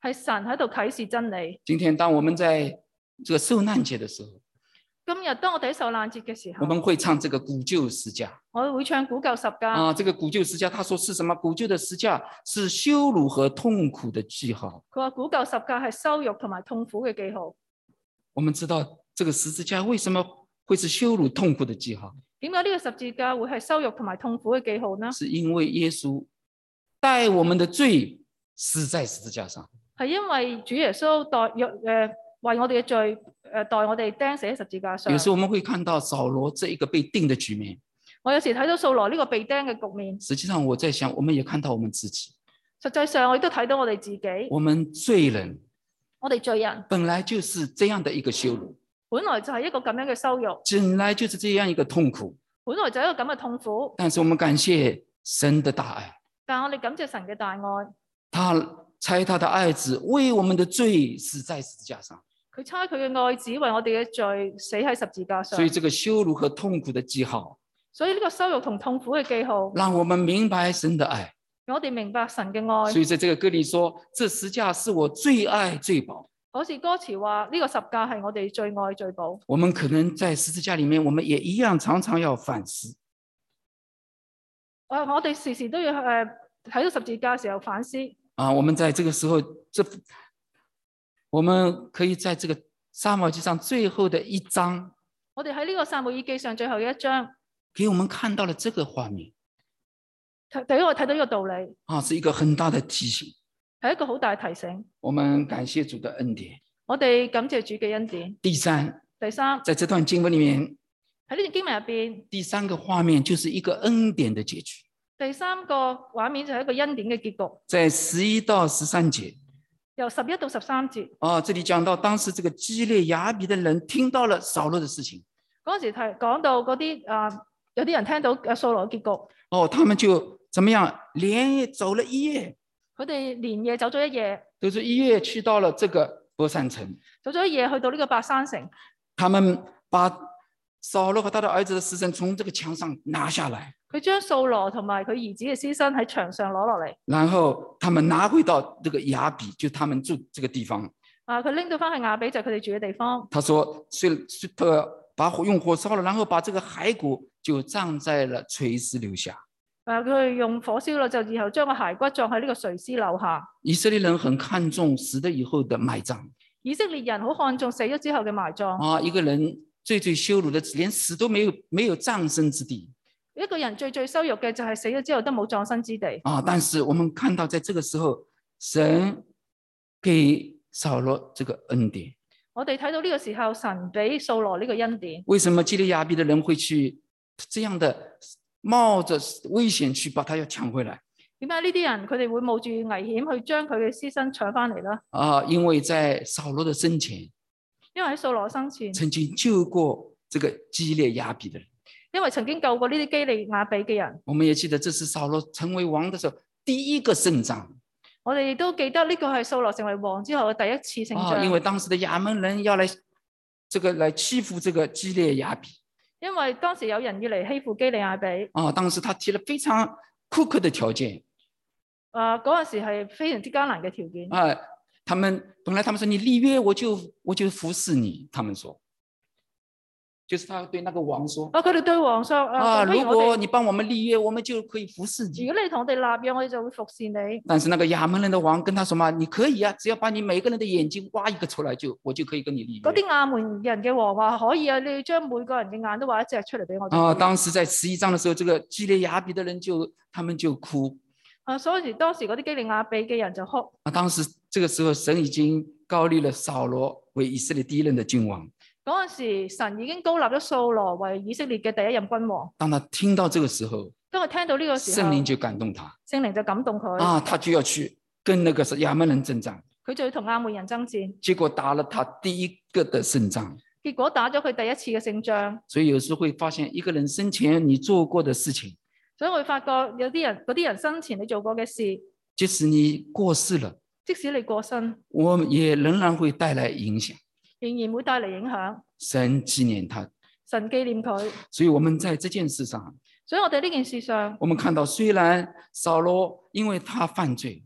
係神喺度啟示真理。 今天當我們在這個受難節的時候， 今日當我哋喺受難節嘅時候， 我們會唱這個古舊十架。 我哋會唱古舊十架。 啊，這個古舊十架，他說是什麼？古舊的十架是羞辱和痛苦的記號。 佢話古舊十架係羞辱同埋痛苦嘅記號。 我們知道這個十字架為什麼會是羞辱痛苦的記號？ 點解呢個十字架會係羞辱同埋痛苦嘅記號呢？ 是因為耶穌代我們的罪死在十字架上。 係因為主耶穌代約誒為我哋嘅罪誒代我哋釘死喺十字架上。 有時我們會看到掃羅這一個被釘的局面。 我有時睇到掃羅呢個被釘嘅局面。 實際上我在想，我們也看到我們自己。 實際上我亦都睇到我哋自己。 我們罪人， 我哋罪人本來就是這樣的一個羞辱， 本來就係一個咁樣嘅羞辱， 本來就是這樣一個痛苦。 本來就係一個咁嘅痛苦。 但是我們感謝神的大愛， 但係我哋感謝神嘅大愛， 他差他的愛子為我們的罪死在十字架上。 佢差佢嘅愛子為我哋嘅罪死喺十字架上。 所以這個羞辱和痛苦的記號， 所以呢個羞辱同痛苦嘅記號， 讓我們明白神的愛。 我哋明白神嘅愛。 所以在這個歌裏說，這十架是我最愛最寶。 好似歌詞話呢個十架係我哋最愛最寶。 我們可能在十字架裏面，我們也一樣常常要反思。 我我哋時時都要誒睇到十字架嘅時候反思。 啊，我們在這個時候，這我們可以在這個撒母耳記上最後的一章， 我哋喺呢個撒母耳記上最後嘅一章， 給我們看到了這個畫面。 俾我睇到呢個道理。 啊，是一個很大的提醒， 係一個好大嘅提醒。 我們感謝主的恩典。 我哋感謝主嘅恩典。 第三， 第三， 在這段經文裏面， 喺呢段經文入邊， 第三個畫面就是一個恩典的結局。 第三個畫面就係一個恩典嘅結局。 在十一到十三節， 由十一到十三節。 啊，這裏講到當時這個基列雅比的人聽到了掃羅的事情。 嗰時提講到嗰啲啊，有啲人聽到掃羅嘅結局。 哦，他們就怎麼樣？連夜走了一夜。 佢哋連夜走咗一夜。 都是一夜去到了這個伯珊城。 走咗一夜去到呢個伯珊城。 他們把掃羅和他的兒子的屍身從這個牆上拿下來。 佢將掃羅同埋佢兒子嘅屍身喺牆上攞落嚟。 然後他們拿回到這個雅比，就他們住這個地方。 啊，佢拎到翻去雅比就係佢哋住嘅地方。 他說：，所以他把火用火燒了，然後把這個骸骨就葬在了垂絲樓下。 誒，佢用火燒了，就然後將個骸骨葬喺呢個垂絲樓下。 以色列人很看重死了以後的埋葬。 以色列人好看重死咗之後嘅埋葬。 啊，一個人最最羞辱的，連死都沒有，沒有葬身之地。 一個人最最羞辱嘅就係死咗之後都冇葬身之地。 啊，但是我們看到在這個時候，神給掃羅這個恩典。 我哋睇到呢個時候，神俾掃羅呢個恩典。 為什麼基列雅比的人會去這樣的冒着危險去把他要搶回來？ 點解呢啲人佢哋會冒住危險去將佢嘅屍身搶翻嚟咧？ 啊，因為在掃羅的生前， 因為喺掃羅生前曾經救過這個基列雅比的人。 因為曾經救過呢啲基利雅比嘅人。 我們也記得，這是掃羅成為王的時候第一個勝仗。 我哋亦都記得呢個係掃羅成為王之後嘅第一次勝仗。 啊，因為當時的亞捫人要來這個來欺負這個基列雅比。 因為當時有人要嚟欺負基利雅比。 啊，當時他提了非常苛刻的條件。 啊，嗰陣時係非常之艱難嘅條件。 啊，他們本來他們說你立約，我就我就服侍你。他們說，就是他對那個王說。 啊，佢哋對王說啊， 啊，如果你幫我們立約，我們就可以服侍你。 如果你同我哋立約，我哋就會服侍你。 但是那個亞捫人的王跟他說嘛，你可以啊，只要把你每個人的眼睛挖一個出來，就我就可以跟你立約。 嗰啲亞捫人嘅王話可以啊，你將每個人嘅眼都挖一隻出嚟俾我。 啊，當時在十一章的時候，這個基列雅比的人就他們就哭。 啊，所以當時嗰啲基利雅比嘅人就哭。 啊，當時這個時候神已經高立了掃羅為以色列第一任的君王。 嗰陣時神已經高立咗掃羅為以色列嘅第一任君王。 當他聽到這個時候， 當佢聽到呢個時候， 聖靈就感動他。 聖靈就感動佢。 啊，他就要去跟那個亞捫人征戰。 佢就要同亞捫人爭戰。 結果打了他第一個的勝仗。 結果打咗佢第一次嘅勝仗。 所以有時候會發現一個人生前你做過的事情。 所以我會發覺有啲人嗰啲人生前你做過嘅事， 即使你過世了， 即使你過身， 我們也仍然會帶來影響， 仍然會帶嚟影響。 神紀念他， 神紀念佢。 所以我們在這件事上， 所以我哋呢件事上， 我們看到雖然掃羅因為他犯罪，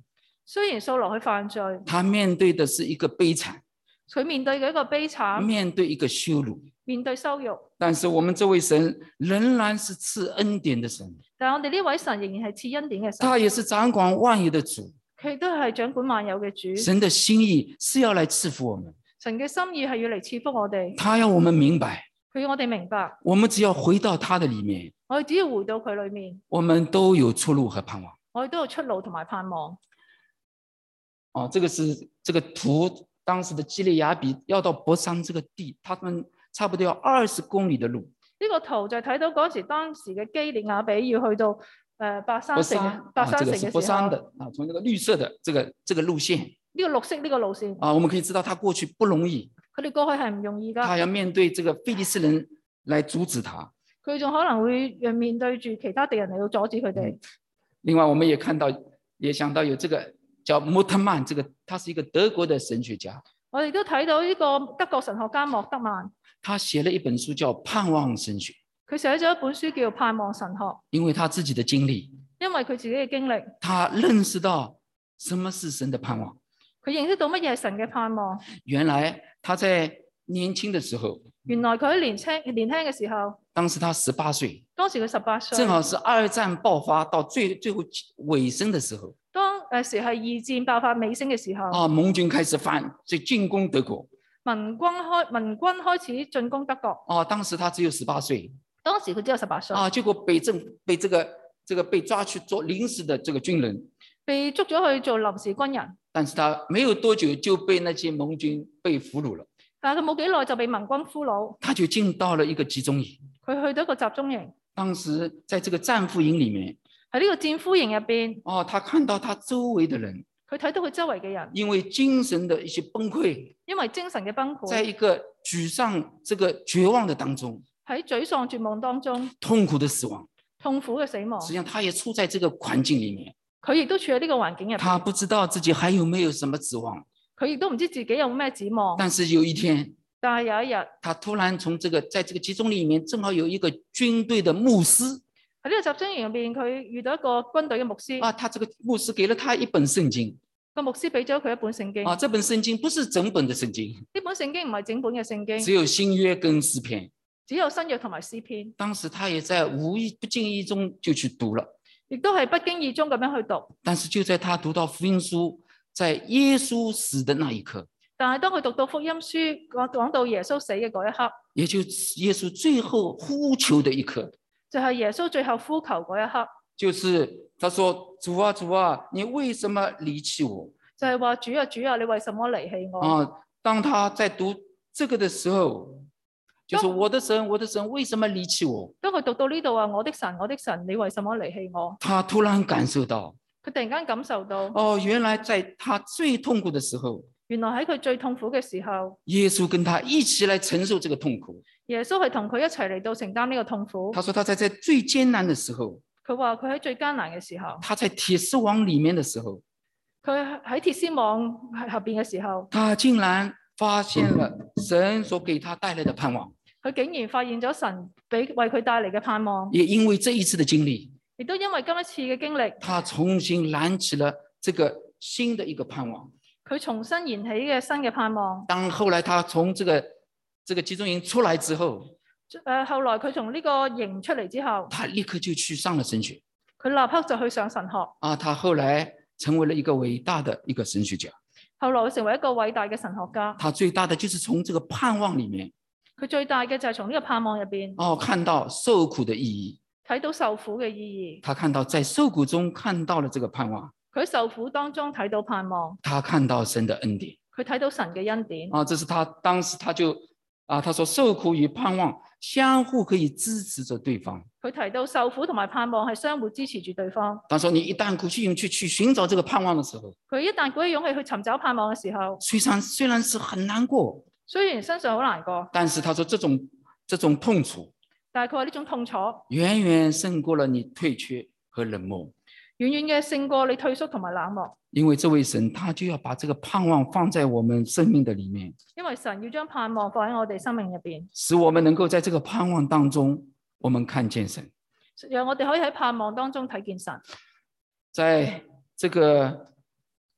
雖然掃羅去犯罪， 他面對的是一個悲慘， 佢面對嘅一個悲慘， 面對一個羞辱， 面對羞辱。 但是我們這位神仍然是賜恩典的神， 但係我哋呢位神仍然係賜恩典嘅神， 他也是掌管萬有的主， 佢都係掌管萬有嘅主。 神的心意是要來賜福我們， 神嘅心意係要嚟賜福我哋， 他要我們明白， 佢要我哋明白， 我們只要回到他的裡面， 我哋只要回到佢裏面， 我們都有出路和盼望。 我哋都有出路同埋盼望。 哦，這個是這個圖，當時的基利雅比要到伯山這個地，他們差不多要二十公里的路。 呢個圖就睇到嗰時當時嘅基利雅比要去到誒伯山城，伯山城嘅時候， 伯山的啊，從這個綠色的這個這個路線， 呢個綠色呢個路線啊，我們可以知道他過去不容易， 佢哋過去係唔容易噶， 他要面對這個非利士人來阻止他， 佢仲可能會面對住其他敵人嚟到阻止佢哋。 另外，我們也看到，也想到有這個叫莫特曼，這個他是一個德國的神學家。 我哋都睇到呢個德國神學家莫德曼， 他寫了一本書叫《盼望神學》， 佢寫咗一本書叫《盼望神學》， 因為他自己的經歷， 因為佢自己嘅經歷， 他認識到什麼是神的盼望， 佢認識到乜嘢係神嘅盼望。 原來他在年輕的時候， 原來佢喺年輕年輕嘅時候， 當時他十八歲， 當時佢十八歲， 正好是二戰爆發到最最後尾聲的時候。 當誒時係二戰爆發尾聲嘅時候， 啊，盟軍開始反，就進攻德國。 民軍開民軍開始進攻德國。 哦、啊，當時他只有十八歲。 當時佢只有十八歲。 啊，結果被政被這個這個被抓去做臨時的這個軍人， 被捉咗去做臨時軍人。 但是他沒有多久就被那些盟軍被俘虜了。 但係佢冇幾耐就被盟軍俘虜， 他就進到了一個集中營。 佢去到一個集中營。 當時在這個戰俘營裏面， 喺呢個戰俘營入邊， 哦，他看到他周圍的人， 佢睇到佢周圍嘅人， 因為精神的一些崩潰， 因為精神嘅崩潰， 在一個沮喪、這個絕望的當中， 喺沮喪絕望當中， 痛苦的死亡， 痛苦嘅死亡。 實際上，他也處在這個環境裏面， 佢亦都處喺呢個環境入邊， 他不知道自己還有沒有什麼指望， 佢亦都唔知自己有咩指望。 但是有一天， 但係有一日， 他突然從這個在這個集中營裏面，正好有一個軍隊的牧師。 喺呢個集中營入邊，佢遇到一個軍隊嘅牧師。 啊，他這個牧師給了他一本聖經。 個牧師俾咗佢一本聖經。 啊，這本聖經不是整本的聖經。 呢本聖經唔係整本嘅聖經。 只有新約跟詩篇。 只有新約同埋詩篇。 當時他也在無意不經意中就去讀了。 亦都係不經意中咁樣去讀。 但是就在他讀到福音書，在耶穌死的那一刻。 但係當佢讀到福音書講講到耶穌死嘅嗰一刻， 也就耶穌最後呼求的一刻。 就係耶穌最後呼求嗰一刻， 就是他說：主啊，主啊，你為什麼離棄我？ 就係話主啊，主啊，你為什麼離棄我？ 啊，當他在讀這個的時候，就是我的神，我的神，為什麼離棄我？ 當佢讀到呢度啊，我的神，我的神，你為什麼離棄我？ 他突然感受到， 佢突然間感受到， 哦，原來在他最痛苦的時候， 原來喺佢最痛苦嘅時候， 耶穌跟他一起來承受這個痛苦。 耶穌係同佢一齊嚟到承擔呢個痛苦。 他說他在在最艱難的時候， 佢話佢喺最艱難嘅時候， 他在鐵絲網裏面的時候， 佢喺鐵絲網後邊嘅時候， 他竟然發現了神所給他帶來的盼望。 佢竟然發現咗神俾為佢帶嚟嘅盼望。 也因為這一次的經歷， 亦都因為今一次嘅經歷， 他重新燃起了這個新的一個盼望。 佢重新燃起嘅新嘅盼望。 當後來他從這個這個集中營出來之後， 誒、呃，後來佢從呢個營出嚟之後， 他立刻就去上了神學。 佢立刻就去上神學。 啊，他後來成為了一個偉大的一個神學家。 後來佢成為一個偉大嘅神學家。 他最大的就是從這個盼望裏面， 佢最大嘅就係從呢個盼望入邊， 哦，看到受苦的意義， 睇到受苦嘅意義。 他看到在受苦中看到了這個盼望。 佢喺受苦當中睇到盼望， 他看到神的恩典。 佢睇到神嘅恩典。 啊，這是他當時他就啊，他說受苦與盼望相互可以支持着對方。 佢提到受苦同埋盼望係相互支持住對方。 他說你一旦鼓起勇氣去尋找這個盼望的時候， 佢一旦鼓起勇氣去尋找盼望嘅時候， 雖然雖然是很難過， 雖然身上好難過， 但是他說這種這種痛楚， 但係佢話呢種痛楚遠遠勝過了你退卻和冷漠， 遠遠嘅勝過你退縮同埋冷漠。 因為這位神他就要把這個盼望放在我們生命的裡面， 因為神要將盼望放喺我哋生命入邊， 使我們能夠在這個盼望當中，我們看見神， 讓我哋可以喺盼望當中睇見神。 在這個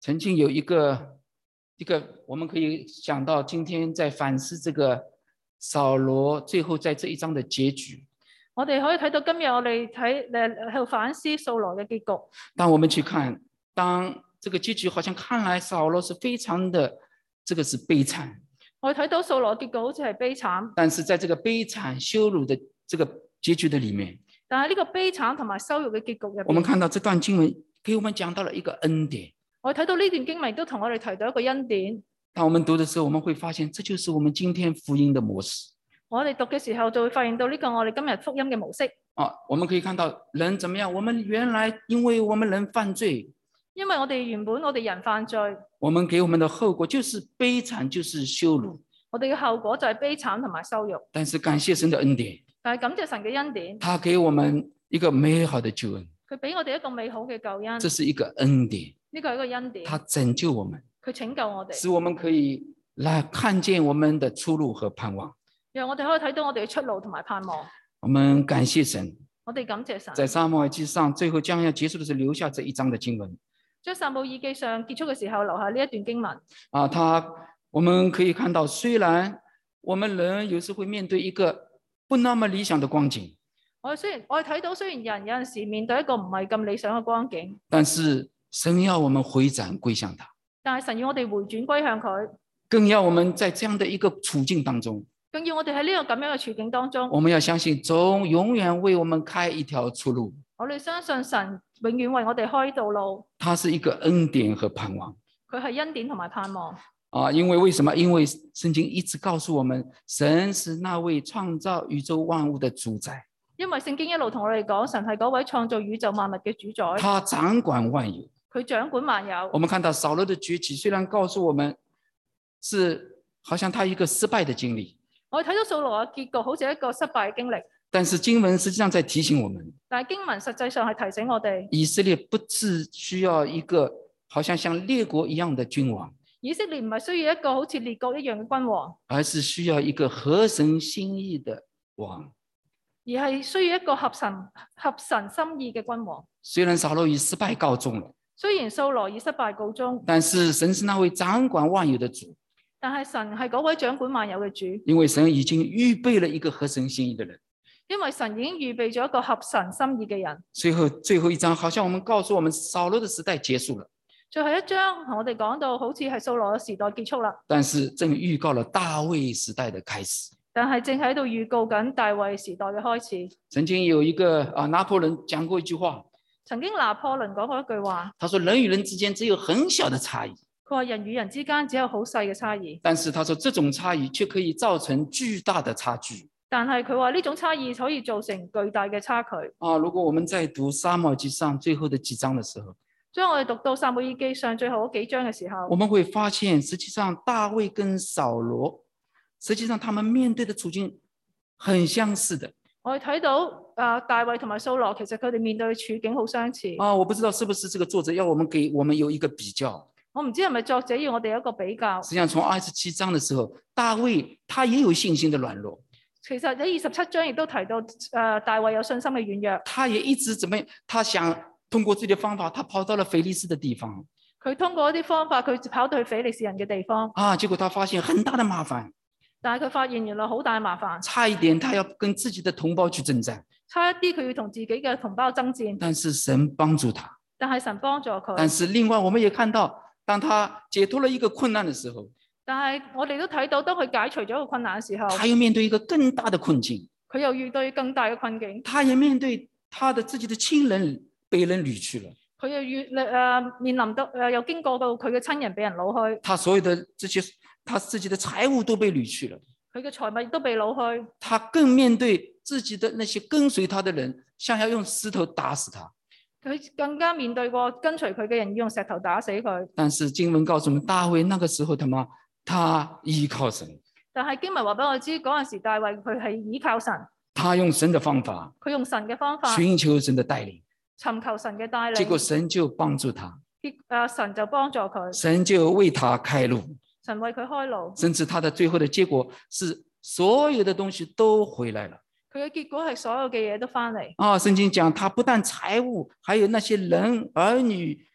曾經有一個一個，我們可以想到今天在反思這個掃羅最後在這一章的結局。 我哋可以睇到今日我哋睇誒喺度反思掃羅嘅結局。 當我們去看，當這個結局好像看來掃羅是非常的，這個是悲慘。 我哋睇到掃羅結局好似係悲慘， 但是在這個悲慘羞辱的這個結局的裡面， 但係呢個悲慘同埋羞辱嘅結局入邊， 我們看到這段經文給我們講到了一個恩典。 我睇到呢段經文都同我哋提到一個恩典。 當我們讀的時候，我們會發現這就是我們今天福音的模式。 我哋讀嘅時候就會發現到呢個我哋今日福音嘅模式。 啊，我們可以看到人怎麼樣？我們原來因為我們人犯罪， 因為我哋原本我哋人犯罪， 我們給我們的後果就是悲慘，就是羞辱。 我哋嘅後果就係悲慘同埋羞辱。 但是感謝神的恩典， 但係感謝神嘅恩典， 他給我們一個美好的救恩。 佢俾我哋一個美好嘅救恩。 這是一個恩典， 呢個係一個恩典。 他拯救我們， 佢拯救我哋， 使我們可以來看見我們的出路和盼望。 讓我哋可以睇到我哋嘅出路同埋盼望。 我們感謝神。 我哋感謝神。 在撒母耳記上最後將要結束的時候，留下這一章的經文。 將撒母耳記上結束嘅時候，留下呢一段經文。 啊，他我們可以看到，雖然我們人有時會面對一個不那麼理想的光景， 我哋雖然我哋睇到，雖然人有陣時面對一個唔係咁理想嘅光景， 但是神要我們回轉歸向他， 但係神要我哋回轉歸向佢， 更要我們在這樣的一個處境當中， 更要我哋喺呢個咁樣嘅處境當中， 我們要相信總永遠為我們開一條出路。 我哋相信神永遠為我哋開道路。 它是一個恩典和盼望。 佢係恩典同埋盼望。 啊，因為為什麼？因為聖經一直告訴我們，神是那位創造宇宙萬物的主宰。 因為聖經一路同我哋講，神係嗰位創造宇宙萬物嘅主宰。 他掌管萬有。 佢掌管萬有。 我們看到掃羅的崛起，雖然告訴我們是好像他一個失敗的經歷。 我哋睇到掃羅嘅結局，好似一個失敗嘅經歷。 但是經文實際上在提醒我們， 但係經文實際上係提醒我哋， 以色列不是需要一個好像像列國一樣的君王。 以色列唔係需要一個好似列國一樣嘅君王， 而是需要一個合神心意的王， 而係需要一個合神合神心意嘅君王。 雖然掃羅以失敗告終了， 雖然掃羅以失敗告終， 但是神是那位掌管萬有的主， 但係神係嗰位掌管萬有嘅主， 因為神已經預備了一個合神心意的人。 因為神已經預備咗一個合神心意嘅人。 最後最後一章，好像我們告訴我們掃羅的時代結束了。 最後一章同我哋講到，好似係掃羅嘅時代結束啦。 但是正預告了大衛時代的開始。 但係正喺度預告緊大衛時代嘅開始。 曾經有一個啊拿破崙講過一句話。 曾經拿破崙講過一句話。 他說人與人之間只有很小的差異。 佢話人與人之間只有好細嘅差異。 但是他說這種差異卻可以造成巨大的差距。 但係佢話呢種差異可以造成巨大嘅差距。 啊，如果我們在讀撒母耳記上最後的幾章的時候， 將我哋讀到撒母耳記上最後嗰幾章嘅時候， 我們會發現實際上大衛跟掃羅，實際上他們面對的處境很相似的。 我哋睇到誒、呃、大衛同埋掃羅，其實佢哋面對嘅處境好相似。 啊，我不知道是不是這個作者要我們給我們有一個比較。 我唔知係咪作者要我哋有一個比較。 實際上從二十七章的時候，大衛他也有信心的軟弱。 其實喺二十七章亦都提到誒、呃、大衛有信心嘅軟弱。 他也一直怎麼樣？他想通過自己的方法，他跑到了非利士的地方。 佢通過一啲方法，佢跑到去非利士人嘅地方。 啊，結果他發現很大的麻煩。 但係佢發現原來好大麻煩。 差一點，他要跟自己的同胞去征戰。 差一啲，佢要同自己嘅同胞爭戰。 但是神幫助他。 但係神幫助佢。 但是另外，我們也看到，當他解脫了一個困難的時候， 但係我哋都睇到，當佢解除咗一個困難嘅時候， 他又面對一個更大的困境。 佢又遇到更大嘅困境。 他也面對他的自己的親人被人擄去了。 佢又遇誒、呃、面臨到誒、呃、又經過到佢嘅親人俾人擄去。 他所有的這些，他自己的財物都被擄去了。 佢嘅財物亦都被擄去。 他更面對自己的那些跟隨他的人，想要用石頭打死他。 佢更加面對過跟隨佢嘅人要用石頭打死佢。 但是經文告訴我們，大衛那個時候，他媽他依靠神。 但係經文話俾我知，嗰陣時大衛佢係依靠神。 他用神的方法。 佢用神嘅方法。 尋求神的帶領。 尋求神嘅帶領。 結果神就幫助他。 結啊神就幫助佢。 神就為他開路。 神為佢開路。 甚至他的最後的結果是所有的東西都回來了。 佢嘅結果係所有嘅嘢都翻嚟。 啊，聖經講他不但財物，還有那些人兒女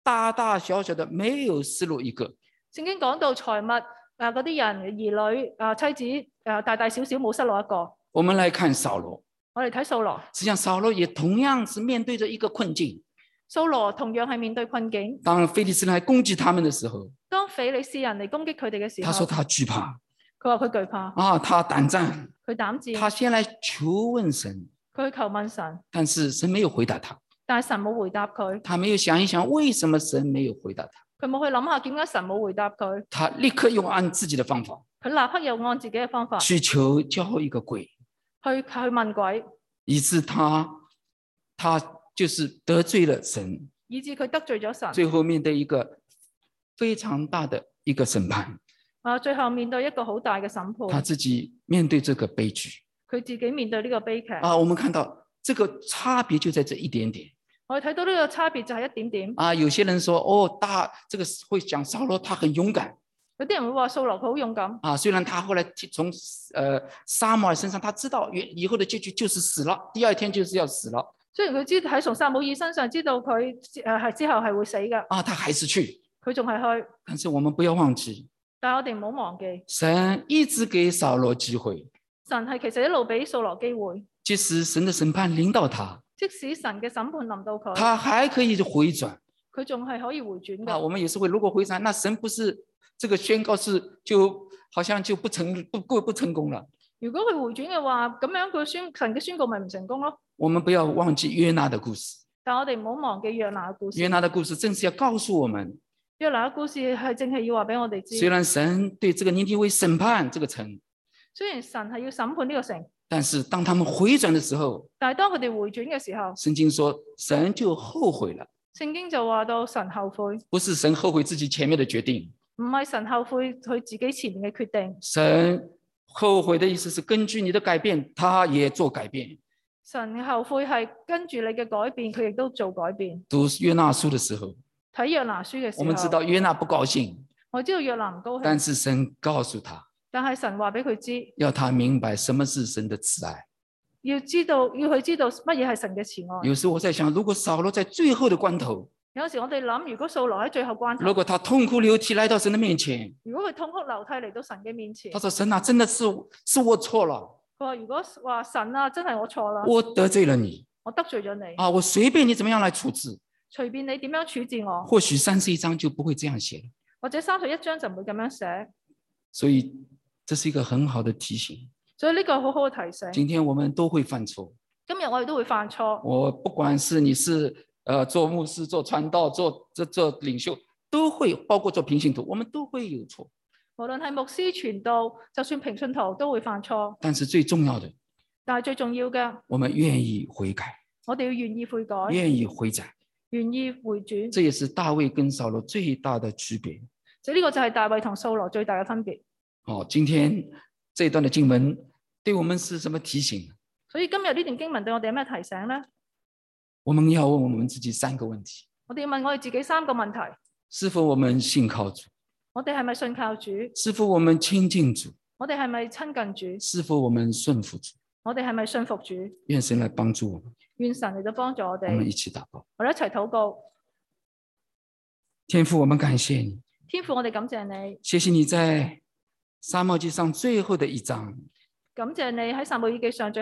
大大小小的沒有失落一個。 聖經講到財物誒嗰啲人兒女啊妻子誒、啊、大大小小冇失落一個。 我們來看掃羅， 我哋睇掃羅， 實際上掃羅也同樣是面對着一個困境。 掃羅同樣係面對困境。 當非利士人來攻擊他們的時候， 當非利士人嚟攻擊佢哋嘅時候， 他說他懼怕， 佢話佢懼怕啊，他膽戰， 佢膽戰， 他先來求問神， 佢去求問神， 但是神沒有回答他， 但係神冇回答佢， 他沒有想一想為什麼神沒有回答他， 佢冇去諗下點解神冇回答佢， 他立刻用按自己的方法， 佢立刻又按自己嘅方法去求交一個鬼， 去去問鬼， 以致他他就是得罪了神， 以致佢得罪咗神， 最後面對一個非常大的一個審判。 啊，最後面對一個好大嘅審判， 他自己面對這個悲劇， 佢自己面對呢個悲劇。 啊，我們看到這個差別就在這一點點。 我哋睇到呢個差別就係一點點。 啊，有些人說，哦，大這個會講掃羅他很勇敢。 有啲人會話掃羅佢好勇敢。 啊，雖然他後來從呃撒母耳身上，他知道以後的結局就是死了，第二天就是要死了。 雖然佢知喺從撒母耳身上知道佢誒係之後係會死嘅。 啊，他還是去， 佢仲係去。 但是我們不要忘記， 但係我哋唔好忘記， 神一直給掃羅機會。 神係其實一路俾掃羅機會， 即使神的審判臨到他， 即使神嘅審判臨到佢， 他還可以回轉。 佢仲係可以回轉嘅。 啊，我們有時會如果回轉，那神不是這個宣告是就好像就不成不不不成功了。 如果佢回轉嘅話，咁樣佢宣神嘅宣告咪唔成功咯。 我們不要忘記約拿的故事。 但我哋唔好忘記約拿嘅故事。 約拿的故事正是要告訴我們， 約拿嘅故事係正係要話俾我哋知。 雖然神對這個尼尼微審判這個城， 雖然神係要審判呢個城， 但是當他們回轉的時候， 但係當佢哋回轉嘅時候， 聖經說神就後悔了。 聖經就話到神後悔， 不是神後悔自己前面的決定， 唔係神後悔佢自己前面嘅決定。 神後悔的意思是根據你的改變，他也做改變。 神後悔係跟住你嘅改變，佢亦都做改變。 讀約拿書的時候， 睇約拿書嘅時候， 我們知道約拿不高興， 我知道約拿唔高興， 但是神告訴他， 但係神話俾佢知， 要他明白什麼是神的慈愛。 要知道，要佢知道乜嘢係神嘅慈愛。 有時我在想，如果掃羅在最後的關頭， 有時我哋諗，如果掃羅喺最後關頭， 如果他痛哭流涕來到神的面前， 如果佢痛哭流涕嚟到神嘅面前， 他說神啊，真的是是我錯了， 佢話如果話神啊，真係我錯啦， 我得罪了你， 我得罪咗你啊，我隨便你怎麼樣來處置， 隨便你點樣處置我， 或許三十一章就不會這樣寫， 或者三十一章就唔會咁樣寫。 所以這是一個很好的提醒。 所以呢個好好嘅提醒。 今天我們都會犯錯， 今日我哋都會犯錯。 我不管是你是呃做牧師、做傳道、做做做領袖，都會，包括做平信徒，我們都會有錯。 無論係牧師、傳道，就算平信徒都會犯錯。 但是最重要的， 但係最重要嘅， 我們願意悔改， 我哋要願意悔改， 願意回轉， 願意回轉。 這也是大衛跟掃羅最大的區別。 所以呢個就係大衛同掃羅最大嘅分別。 好，今天這段的經文對我們是什麼提醒？ 所以今日呢段經文對我哋有咩提醒呢？ 我們要問我們自己三個問題。 我哋要問我哋自己三個問題： 是否我們信靠主？ 我哋係咪信靠主？ 是否我們親近主？ 我哋係咪親近主？ 是否我們順服主？ 我哋係咪信服主？ 願神來幫助我們。 願神嚟到幫助我哋。 我們一起禱告。 我哋一齊禱告。 天父，我們感謝你。 天父，我哋感謝你。 謝謝你在撒母耳記上最後的一章。 感謝你喺撒母耳記上最